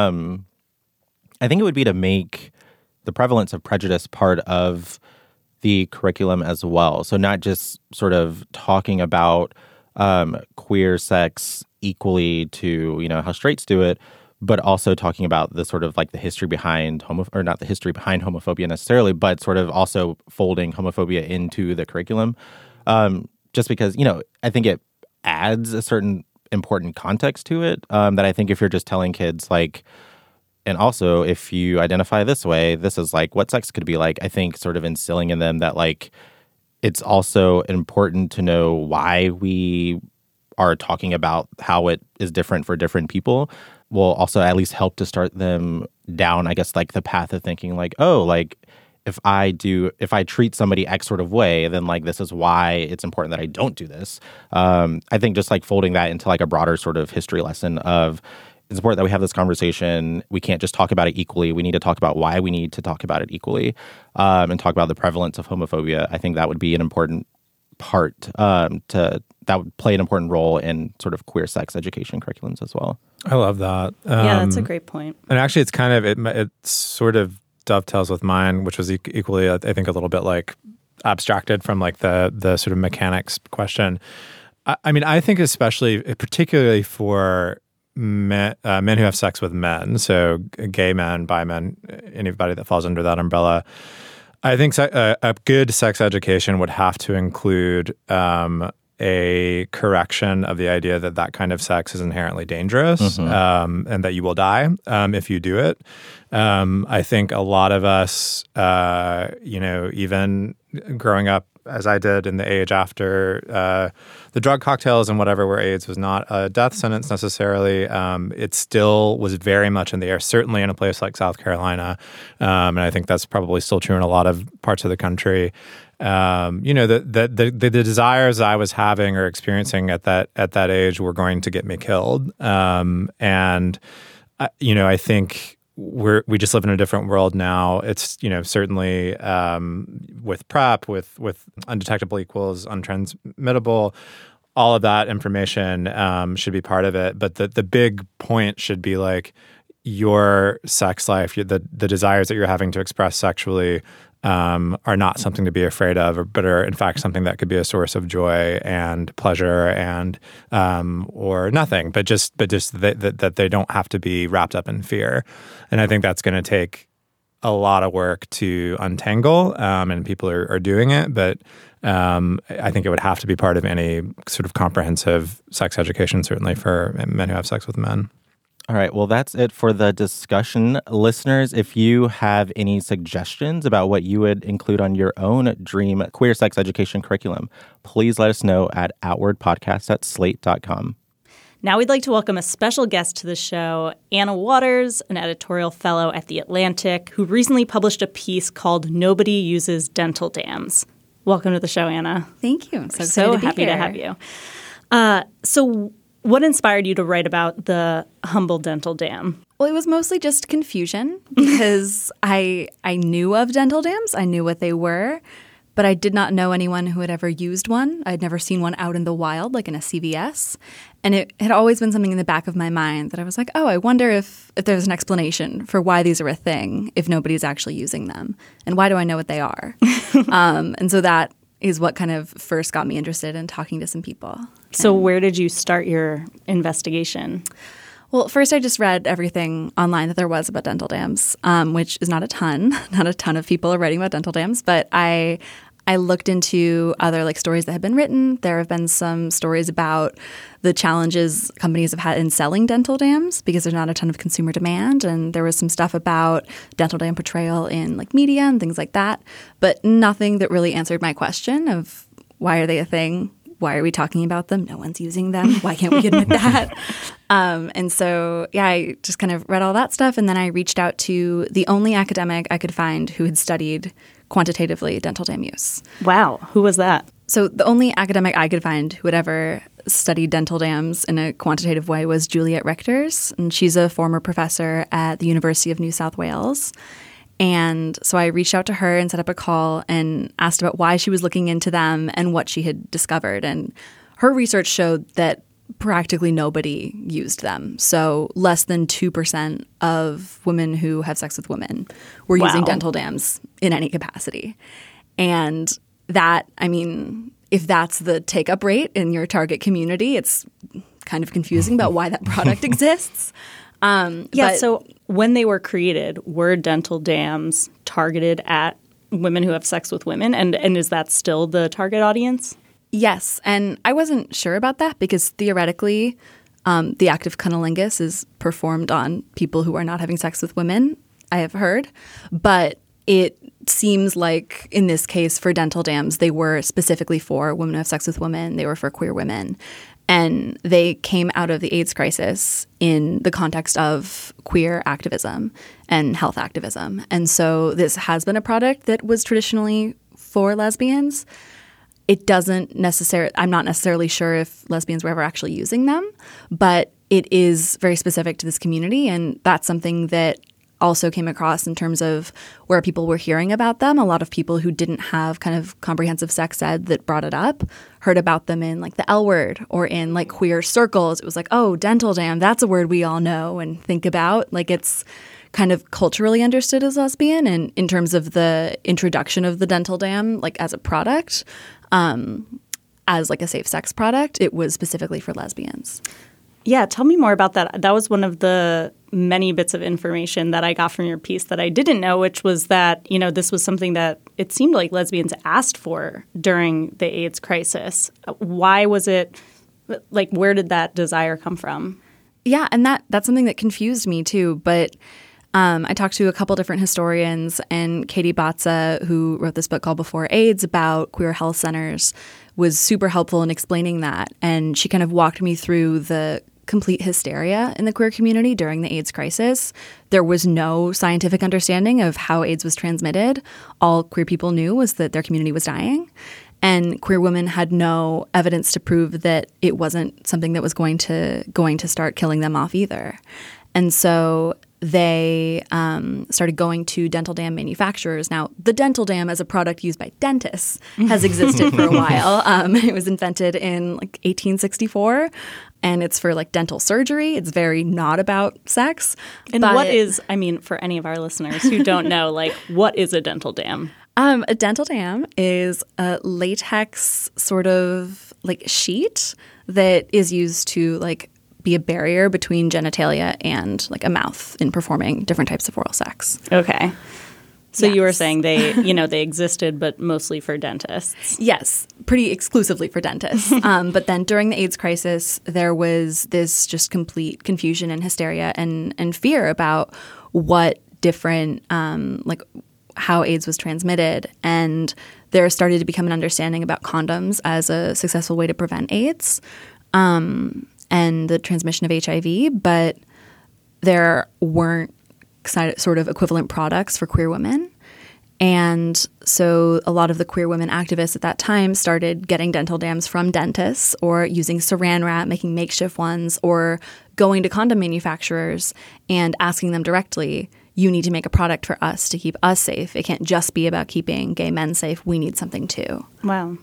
I think it would be to make the prevalence of prejudice part of the curriculum as well. So not just sort of talking about queer sex equally to, how straights do it, but also talking about the sort of like the history behind or not the history behind homophobia necessarily, but sort of also folding homophobia into the curriculum. Just because, I think it adds a certain important context to it that I think if you're just telling kids like, and also if you identify this way, this is like what sex could be like, I think sort of instilling in them that like it's also important to know why we are talking about how it is different for different people will also at least help to start them down, I guess, like the path of thinking like, oh, like if I treat somebody X sort of way, then like this is why it's important that I don't do this. I think just like folding that into like a broader sort of history lesson of it's important that we have this conversation. We can't just talk about it equally. We need to talk about why we need to talk about it equally and talk about the prevalence of homophobia. I think that would be an important part that would play an important role in sort of queer sex education curriculums as well. I love that. Yeah, that's a great point. And actually, it's kind of, it sort of dovetails with mine, which was equally, I think, a little bit like abstracted from like the sort of mechanics question. I mean, I think particularly for men who have sex with men, so gay men, bi men, anybody that falls under that umbrella, I think a good sex education would have to include a correction of the idea that kind of sex is inherently dangerous and that you will die if you do it. I think a lot of us, even growing up as I did in the age after the drug cocktails and whatever, where AIDS was not a death sentence necessarily, it still was very much in the air, certainly in a place like South Carolina. And I think that's probably still true in a lot of parts of the country. The desires I was having or experiencing at that age were going to get me killed. I think we just live in a different world now. It's, certainly with PrEP, with undetectable equals untransmittable, all of that information should be part of it. But the big point should be like your sex life, the desires that you're having to express sexually are not something to be afraid of, but are in fact something that could be a source of joy and pleasure and or nothing, but just that they don't have to be wrapped up in fear. And I think that's going to take a lot of work to untangle, and people are doing it. But I think it would have to be part of any sort of comprehensive sex education, certainly for men who have sex with men. All right. Well, that's it for the discussion. Listeners, if you have any suggestions about what you would include on your own dream queer sex education curriculum, please let us know at outwardpodcast@slate.com. Now we'd like to welcome a special guest to the show, Anna Waters, an editorial fellow at The Atlantic, who recently published a piece called Nobody Uses Dental Dams. Welcome to the show, Anna. Thank you. I'm so happy to have you. So what inspired you to write about the Humble Dental Dam? Well, it was mostly just confusion because I knew of dental dams. I knew what they were, but I did not know anyone who had ever used one. I'd never seen one out in the wild, like in a CVS. And it had always been something in the back of my mind that I was like, oh, I wonder if there's an explanation for why these are a thing if nobody's actually using them. And why do I know what they are? And so that is what kind of first got me interested in talking to some people. So where did you start your investigation? Well, first I just read everything online that there was about dental dams, which is not a ton. Not a ton of people are writing about dental dams, but I looked into other stories that had been written. There have been some stories about the challenges companies have had in selling dental dams because there's not a ton of consumer demand. And there was some stuff about dental dam portrayal in media and things like that, but nothing that really answered my question of why are they a thing? Why are we talking about them? No one's using them. Why can't we admit that? And so, I just kind of read all that stuff. And then I reached out to the only academic I could find who had studied quantitatively dental dam use. Wow. Who was that? So the only academic I could find who had ever studied dental dams in a quantitative way was Juliet Richters. And she's a former professor at the University of New South Wales. And so I reached out to her and set up a call and asked about why she was looking into them and what she had discovered. And her research showed that practically nobody used them. So less than 2% of women who have sex with women were using dental dams in any capacity. And that, if that's the take-up rate in your target community, it's kind of confusing about why that product exists. So when they were created, were dental dams targeted at women who have sex with women? And is that still the target audience? Yes. And I wasn't sure about that because theoretically, the act of cunnilingus is performed on people who are not having sex with women, I have heard. But it seems like in this case for dental dams, they were specifically for women who have sex with women. They were for queer women. And they came out of the AIDS crisis in the context of queer activism and health activism. And so this has been a product that was traditionally for lesbians. It doesn't necessarily, I'm not necessarily sure if lesbians were ever actually using them, but it is very specific to this community. And that's something that also came across in terms of where people were hearing about them. A lot of people who didn't have kind of comprehensive sex ed that brought it up heard about them in like the L Word or in like queer circles. It was like, oh, dental dam, that's a word we all know and think about. Like it's kind of culturally understood as lesbian. And in terms of the introduction of the dental dam, like as a product, as like a safe sex product, it was specifically for lesbians. Yeah, tell me more about that. That was one of the many bits of information that I got from your piece that I didn't know, which was that, you know, this was something that it seemed like lesbians asked for during the AIDS crisis. Why was it, like, where did that desire come from? Yeah, and that's something that confused me too. But I talked to a couple different historians, and Katie Batza, who wrote this book called Before AIDS about queer health centers, was super helpful in explaining that. And she kind of walked me through the complete hysteria in the queer community during the AIDS crisis. There was no scientific understanding of how AIDS was transmitted. All queer people knew was that their community was dying. And queer women had no evidence to prove that it wasn't something that was going to start killing them off either. And so they started going to dental dam manufacturers. Now, the dental dam as a product used by dentists has existed for a while. It was invented in like 1864, and it's for like dental surgery. It's very not about sex. And what is, I mean, for any of our listeners who don't know, like, what is a dental dam? A dental dam is a latex sort of like sheet that is used to like be a barrier between genitalia and like a mouth in performing different types of oral sex. Okay. So Yes. you were saying they existed, but mostly for dentists. Yes, pretty exclusively for dentists. But then during the AIDS crisis, there was this just complete confusion and hysteria and fear about what different, like how AIDS was transmitted. And there started to become an understanding about condoms as a successful way to prevent AIDS. And the transmission of HIV, but there weren't sort of equivalent products for queer women. And so a lot of the queer women activists at that time started getting dental dams from dentists or using saran wrap, making makeshift ones, or going to condom manufacturers and asking them directly, you need to make a product for us to keep us safe. It can't just be about keeping gay men safe. We need something too. Wow.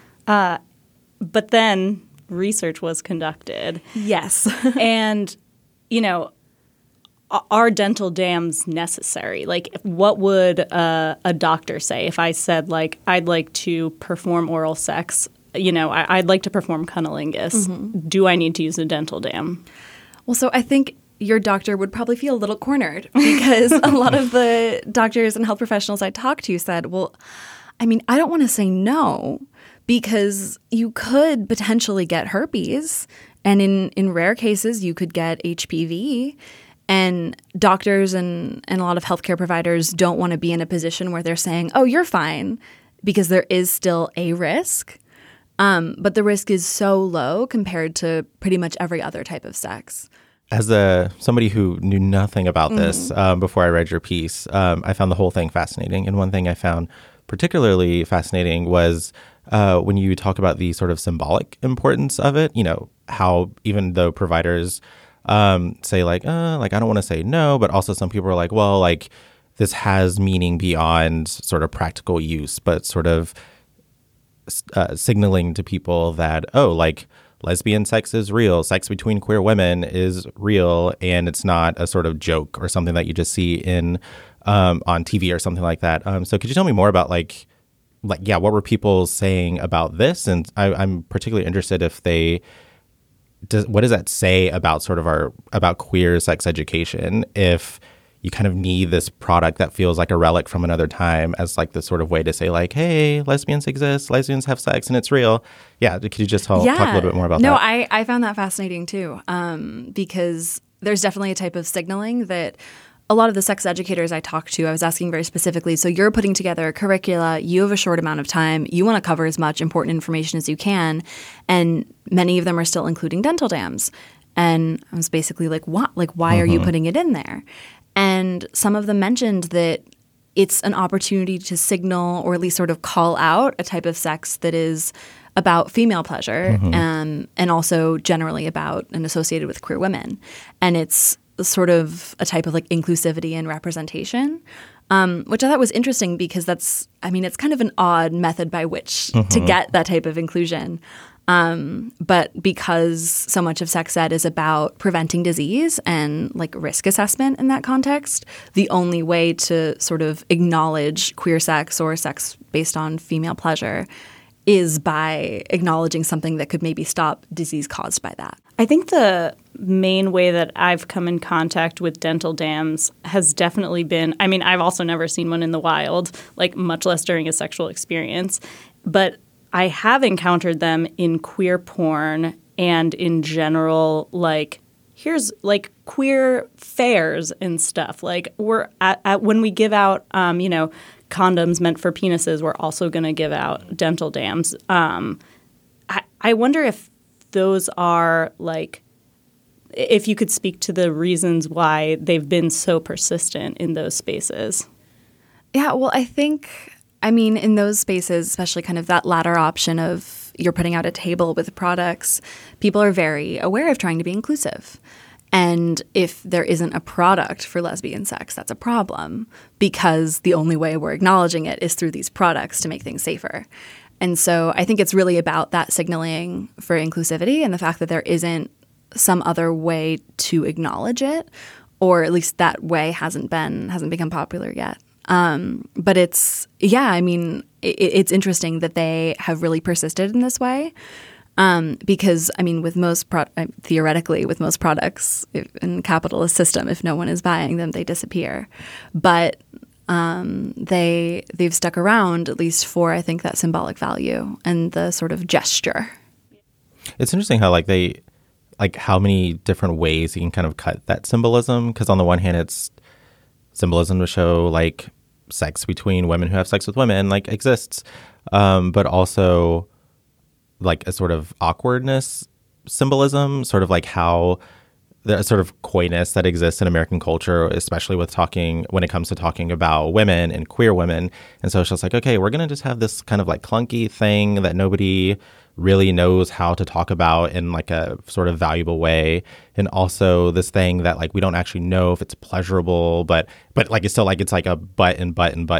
But then research was conducted. Yes. And, you know, are dental dams necessary? Like, what would a doctor say if I said, like, I'd like to perform oral sex, you know, I'd like to perform cunnilingus. Mm-hmm. Do I need to use a dental dam? Well, so I think your doctor would probably feel a little cornered because a lot of the doctors and health professionals I talked to said, well, I mean, I don't want to say no, because you could potentially get herpes, and in rare cases, you could get HPV. And doctors and a lot of healthcare providers don't want to be in a position where they're saying, oh, you're fine, because there is still a risk. But the risk is so low compared to pretty much every other type of sex. As somebody who knew nothing about this before I read your piece, I found the whole thing fascinating. And one thing I found particularly fascinating was when you talk about the sort of symbolic importance of it, you know, how even though providers say like, I don't want to say no, but also some people are like, well, like this has meaning beyond sort of practical use, but sort of signaling to people that, oh, like lesbian sex is real, sex between queer women is real, and it's not a sort of joke or something that you just see in on TV or something like that. So could you tell me more about like like, yeah, what were people saying about this? And I'm particularly interested if what does that say about sort of about queer sex education if you kind of need this product that feels like a relic from another time as like this sort of way to say like, hey, lesbians exist, lesbians have sex, and it's real. Yeah, could you just talk a little bit more about that? No, I found that fascinating too, because there's definitely a type of signaling that a lot of the sex educators I talked to, I was asking very specifically, so you're putting together a curricula, you have a short amount of time, you want to cover as much important information as you can, and many of them are still including dental dams. And I was basically like, what? Like, why are you putting it in there? And some of them mentioned that it's an opportunity to signal or at least sort of call out a type of sex that is about female pleasure and also generally about and associated with queer women. And it's sort of a type of like inclusivity and representation, which I thought was interesting because it's kind of an odd method by which to get that type of inclusion. But because so much of sex ed is about preventing disease and like risk assessment in that context, the only way to sort of acknowledge queer sex or sex based on female pleasure is by acknowledging something that could maybe stop disease caused by that. I think the main way that I've come in contact with dental dams has definitely been, I mean, I've also never seen one in the wild, like much less during a sexual experience, but I have encountered them in queer porn and in general, like, here's like queer fairs and stuff. Like we're at when we give out, condoms meant for penises, we're also going to give out dental dams. I wonder if those are like, if you could speak to the reasons why they've been so persistent in those spaces. Yeah, well, I think, in those spaces, especially kind of that latter option of you're putting out a table with products, people are very aware of trying to be inclusive. And if there isn't a product for lesbian sex, that's a problem because the only way we're acknowledging it is through these products to make things safer. And so I think it's really about that signaling for inclusivity and the fact that there isn't some other way to acknowledge it, or at least that way hasn't become popular yet. But it's interesting that they have really persisted in this way. Because, with most theoretically, with most products in the capitalist system, if no one is buying them, they disappear. But they've stuck around, at least for, I think, that symbolic value and the sort of gesture. It's interesting how, how many different ways you can kind of cut that symbolism. Because on the one hand, it's symbolism to show, like, sex between women who have sex with women, like, exists. But also like a sort of awkwardness symbolism, sort of like how the sort of coyness that exists in American culture, especially when it comes to talking about women and queer women. And so it's just like, okay, we're going to just have this kind of like clunky thing that nobody really knows how to talk about in like a sort of valuable way. And also this thing that like we don't actually know if it's pleasurable, but like it's still like it's like a but. And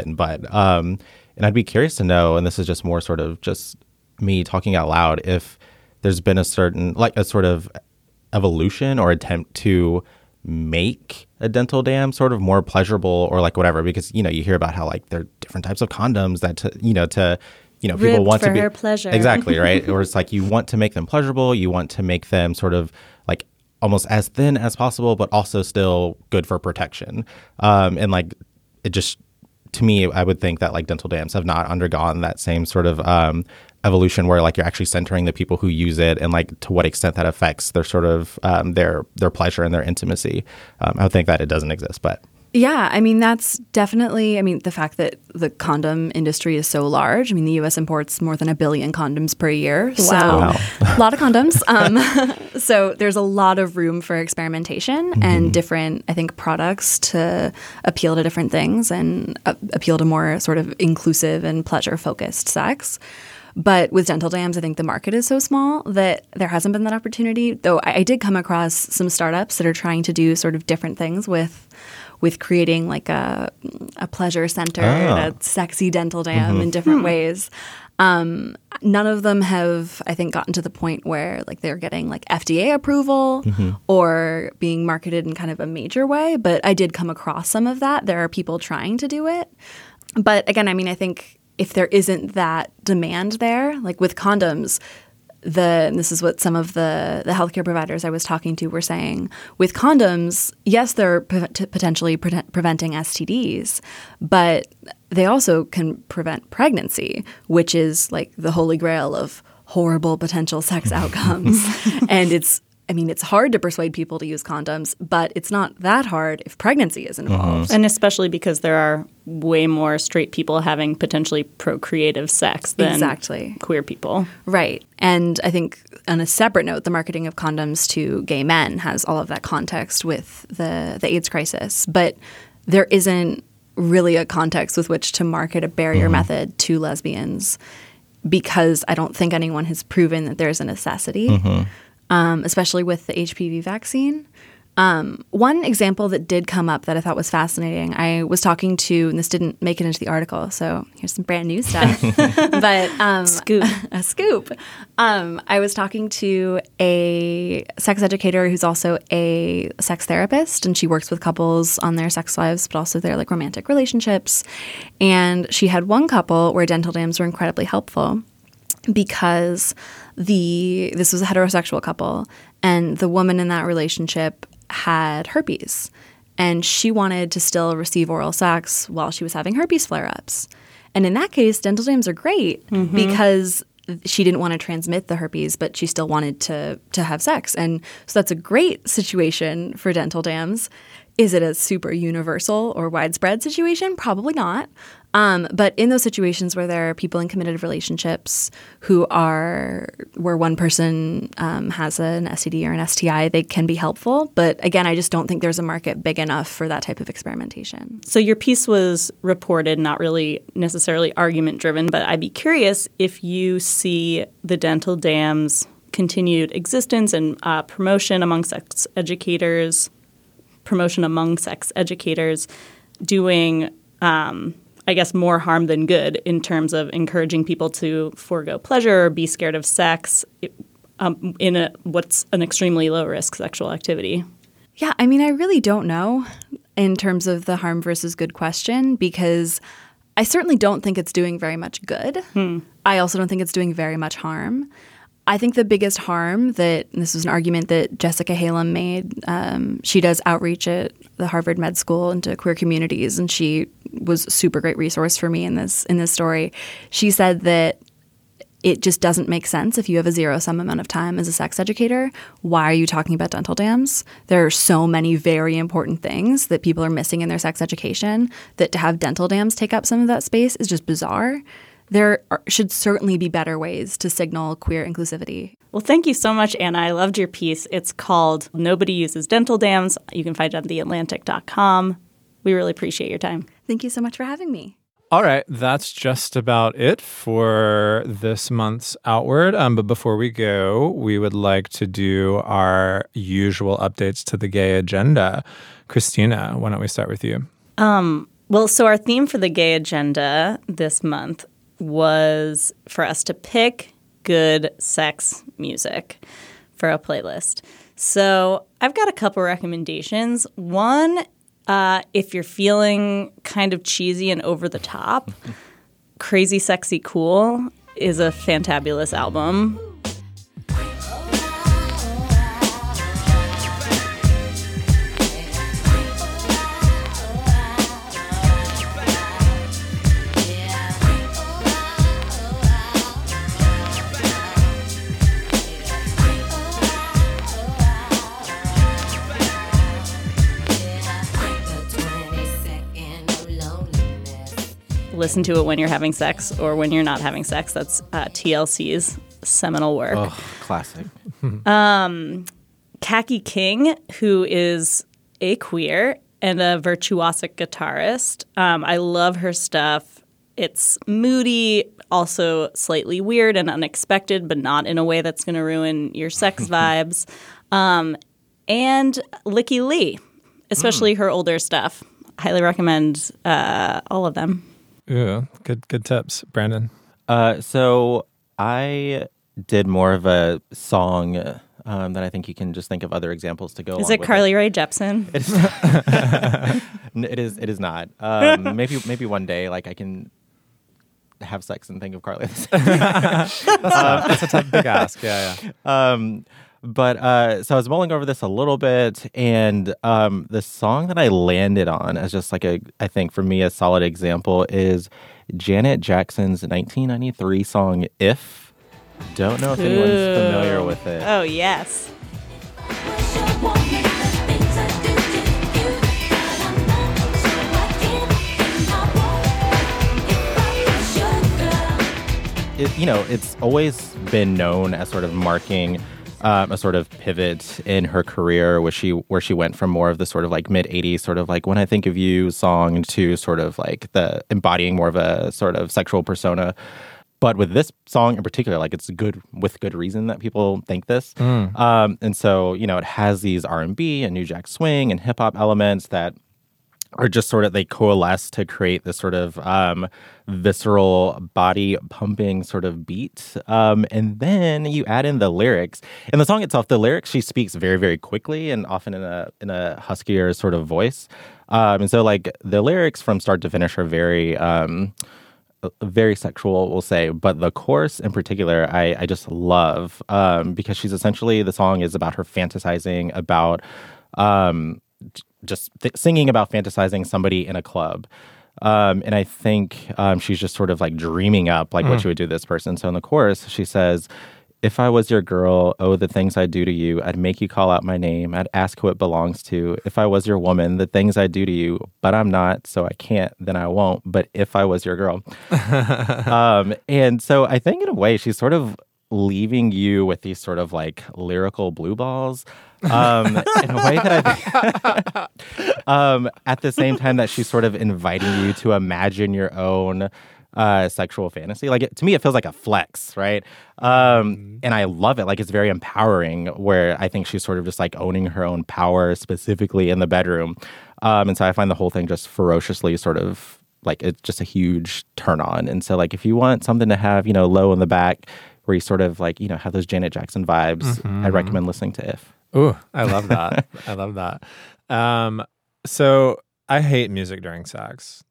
I'd be curious to know, and this is just more sort of just me talking out loud, if there's been a certain like a sort of evolution or attempt to make a dental dam sort of more pleasurable or like whatever, because you hear about how like there are different types of condoms that people want to be pleasure. Exactly, right? Or it's like you want to make them pleasurable, you want to make them sort of like almost as thin as possible, but also still good for protection. And like it just, to me, I would think that like dental dams have not undergone that same sort of evolution where like you're actually centering the people who use it and like to what extent that affects their sort of their pleasure and their intimacy. I would think that it doesn't exist, but. Yeah, that's definitely, the fact that the condom industry is so large. The U.S. imports more than 1 billion condoms per year. So wow. A lot of condoms. So there's a lot of room for experimentation and different, I think, products to appeal to different things and appeal to more sort of inclusive and pleasure-focused sex. But with dental dams, I think the market is so small that there hasn't been that opportunity. Though I did come across some startups that are trying to do sort of different things with creating like a pleasure center, a sexy dental dam in different ways. None of them have, I think, gotten to the point where like they're getting like FDA approval or being marketed in kind of a major way. But I did come across some of that. There are people trying to do it. But again, I think if there isn't that demand there, like with condoms, this is what some of the healthcare providers I was talking to were saying. With condoms, yes, they're potentially preventing STDs, but they also can prevent pregnancy, which is like the holy grail of horrible potential sex outcomes. And it's hard to persuade people to use condoms, but it's not that hard if pregnancy is involved. And especially because there are way more straight people having potentially procreative sex than queer people. Right. And I think on a separate note, the marketing of condoms to gay men has all of that context with the AIDS crisis. But there isn't really a context with which to market a barrier method to lesbians, because I don't think anyone has proven that there's a necessity. Especially with the HPV vaccine. One example that did come up that I thought was fascinating, I was talking to, and this didn't make it into the article, so here's some brand new stuff. But a scoop. I was talking to a sex educator who's also a sex therapist, and she works with couples on their sex lives, but also their like romantic relationships. And she had one couple where dental dams were incredibly helpful, because this was a heterosexual couple, and the woman in that relationship had herpes, and she wanted to still receive oral sex while she was having herpes flare-ups. And in that case, dental dams are great because she didn't want to transmit the herpes, but she still wanted to have sex. And so that's a great situation for dental dams. Is it a super universal or widespread situation? Probably not. But in those situations where there are people in committed relationships where one person has an STD or an STI, they can be helpful. But again, I just don't think there's a market big enough for that type of experimentation. So your piece was reported, not really necessarily argument-driven, but I'd be curious if you see the dental dams' continued existence and promotion among sex educators doing, I guess, more harm than good in terms of encouraging people to forego pleasure or be scared of sex in what's an extremely low-risk sexual activity. Yeah, I mean, I really don't know in terms of the harm versus good question, because I certainly don't think it's doing very much good. I also don't think it's doing very much harm. I think the biggest harm and this was an argument that Jessica Halem made, she does outreach at the Harvard Med School into queer communities, and she was a super great resource for me in this story. She said that it just doesn't make sense if you have a zero-sum amount of time as a sex educator. Why are you talking about dental dams? There are so many very important things that people are missing in their sex education that to have dental dams take up some of that space is just bizarre. There should certainly be better ways to signal queer inclusivity. Well, thank you so much, Anna. I loved your piece. It's called Nobody Uses Dental Dams. You can find it on theatlantic.com. We really appreciate your time. Thank you so much for having me. All right, that's just about it for this month's Outward. But before we go, we would like to do our usual updates to the gay agenda. Christina, why don't we start with you? Well, so our theme for the gay agenda this month was for us to pick good sex music for a playlist. So I've got a couple recommendations. One, if you're feeling kind of cheesy and over the top, Crazy Sexy Cool is a fantabulous album. Listen to it when you're having sex or when you're not having sex. That's TLC's seminal work. Oh, classic. Kaki King, who is a queer and a virtuosic guitarist. I love her stuff. It's moody, also slightly weird and unexpected, but not in a way that's going to ruin your sex vibes. And Licky Lee, especially her older stuff. Highly recommend all of them. Yeah, good tips. Brandon? So I did more of a song that I think you can just think of other examples to go along with. Is it Carly Rae Jepsen? It is not. Maybe one day, like I can have sex and think of Carly at the same time. That's a tough big ask. Yeah. But so I was mulling over this a little bit, and the song that I landed on as just like I think for me, a solid example is Janet Jackson's 1993 song, If. Don't know if anyone's familiar with it. Oh, yes. It's always been known as sort of marking a sort of pivot in her career where she went from more of the sort of like mid-'80s sort of like When I Think of You song to sort of like the embodying more of a sort of sexual persona. But with this song in particular, like it's good with good reason that people think this. And so, it has these R&B and New Jack Swing and hip hop elements that are just sort of, they coalesce to create this sort of visceral, body pumping sort of beat. And then you add in the lyrics. In the song itself, the lyrics, she speaks very, very quickly and often in a huskier sort of voice. And so like the lyrics from start to finish are very sexual, we'll say, but the chorus in particular, I just love because she's essentially, the song is about her fantasizing about singing about fantasizing somebody in a club. And I think she's just sort of like dreaming up like what she would do to this person. So in the chorus, she says, if I was your girl, oh, the things I'd do to you, I'd make you call out my name. I'd ask who it belongs to. If I was your woman, the things I'd do to you, but I'm not, so I can't, then I won't. But if I was your girl. And so I think in a way, she's sort of leaving you with these sort of like lyrical blue balls in a way that I think at the same time that she's sort of inviting you to imagine your own sexual fantasy. Like to me, it feels like a flex, right? And I love it. Like it's very empowering where I think she's sort of just like owning her own power specifically in the bedroom. And so I find the whole thing just ferociously sort of like it's just a huge turn on. And so like if you want something to have, low in the back where you sort of like, have those Janet Jackson vibes, I recommend listening to If. Ooh, I love that. I love that. So I hate music during sex.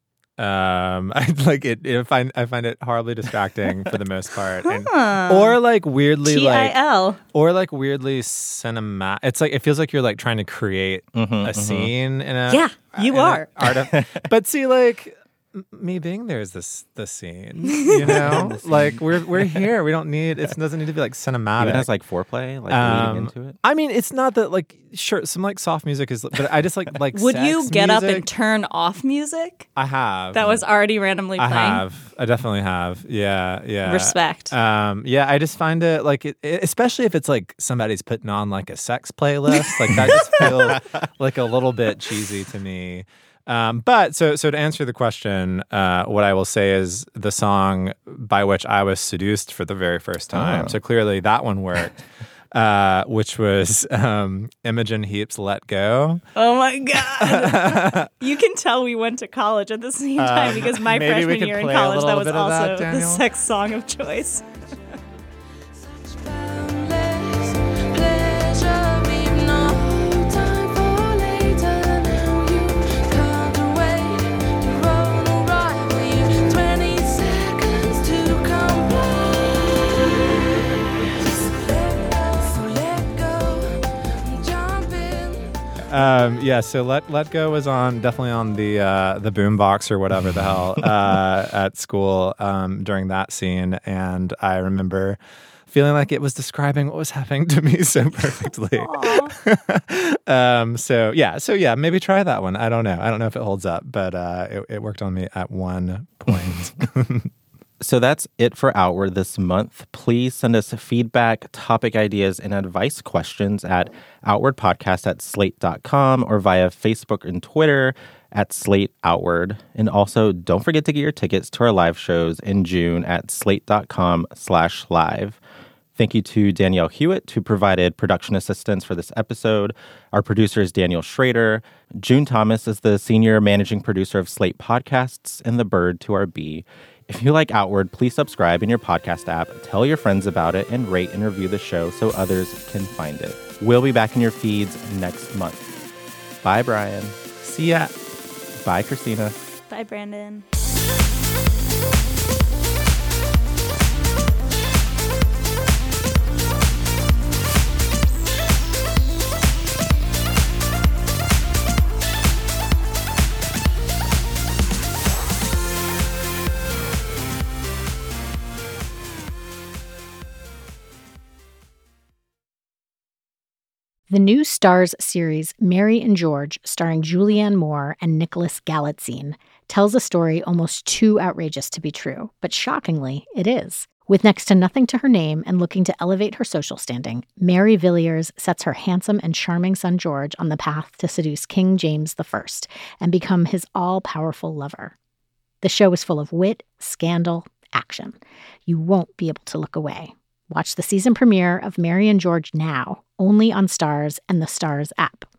I like it. I find it horribly distracting for the most part, or like weirdly TIL. or like weirdly cinematic. It's like it feels like you're like trying to create a scene in a you are. But see, like me being there is the scene, like we're here. We don't need it doesn't need to be like cinematic. Even as like foreplay, like leading into it. I mean, it's not that like sure some like soft music is, but I just like Would sex you get music. up and turn off music? I have. That was already randomly playing. I definitely have. Yeah. Respect. I just find it like especially if it's like somebody's putting on like a sex playlist, like that just feels like a little bit cheesy to me. But so to answer the question, what I will say is the song by which I was seduced for the very first time. So clearly that one worked, which was Imogen Heap's "Let Go." Oh my God! You can tell we went to college at the same time because my freshman year in college that was also the sex song of choice. So Let Go was definitely on the boombox or whatever the hell at school during that scene, and I remember feeling like it was describing what was happening to me so perfectly. So maybe try that one. I don't know if it holds up, but it worked on me at one point. So that's it for Outward this month. Please send us feedback, topic ideas, and advice questions at outwardpodcast@slate.com or via Facebook and Twitter @SlateOutward. And also, don't forget to get your tickets to our live shows in June at slate.com/live. Thank you to Danielle Hewitt, who provided production assistance for this episode. Our producer is Daniel Schrader. June Thomas is the senior managing producer of Slate Podcasts, and the bird to our bee. If you like Outward, please subscribe in your podcast app, tell your friends about it, and rate and review the show so others can find it. We'll be back in your feeds next month. Bye, Brian. See ya. Bye, Christina. Bye, Brandon. The new Starz series Mary and George, starring Julianne Moore and Nicholas Galitzine, tells a story almost too outrageous to be true, but shockingly, it is. With next to nothing to her name and looking to elevate her social standing, Mary Villiers sets her handsome and charming son George on the path to seduce King James I and become his all-powerful lover. The show is full of wit, scandal, action. You won't be able to look away. Watch the season premiere of Mary and George now, only on Starz and the Starz app.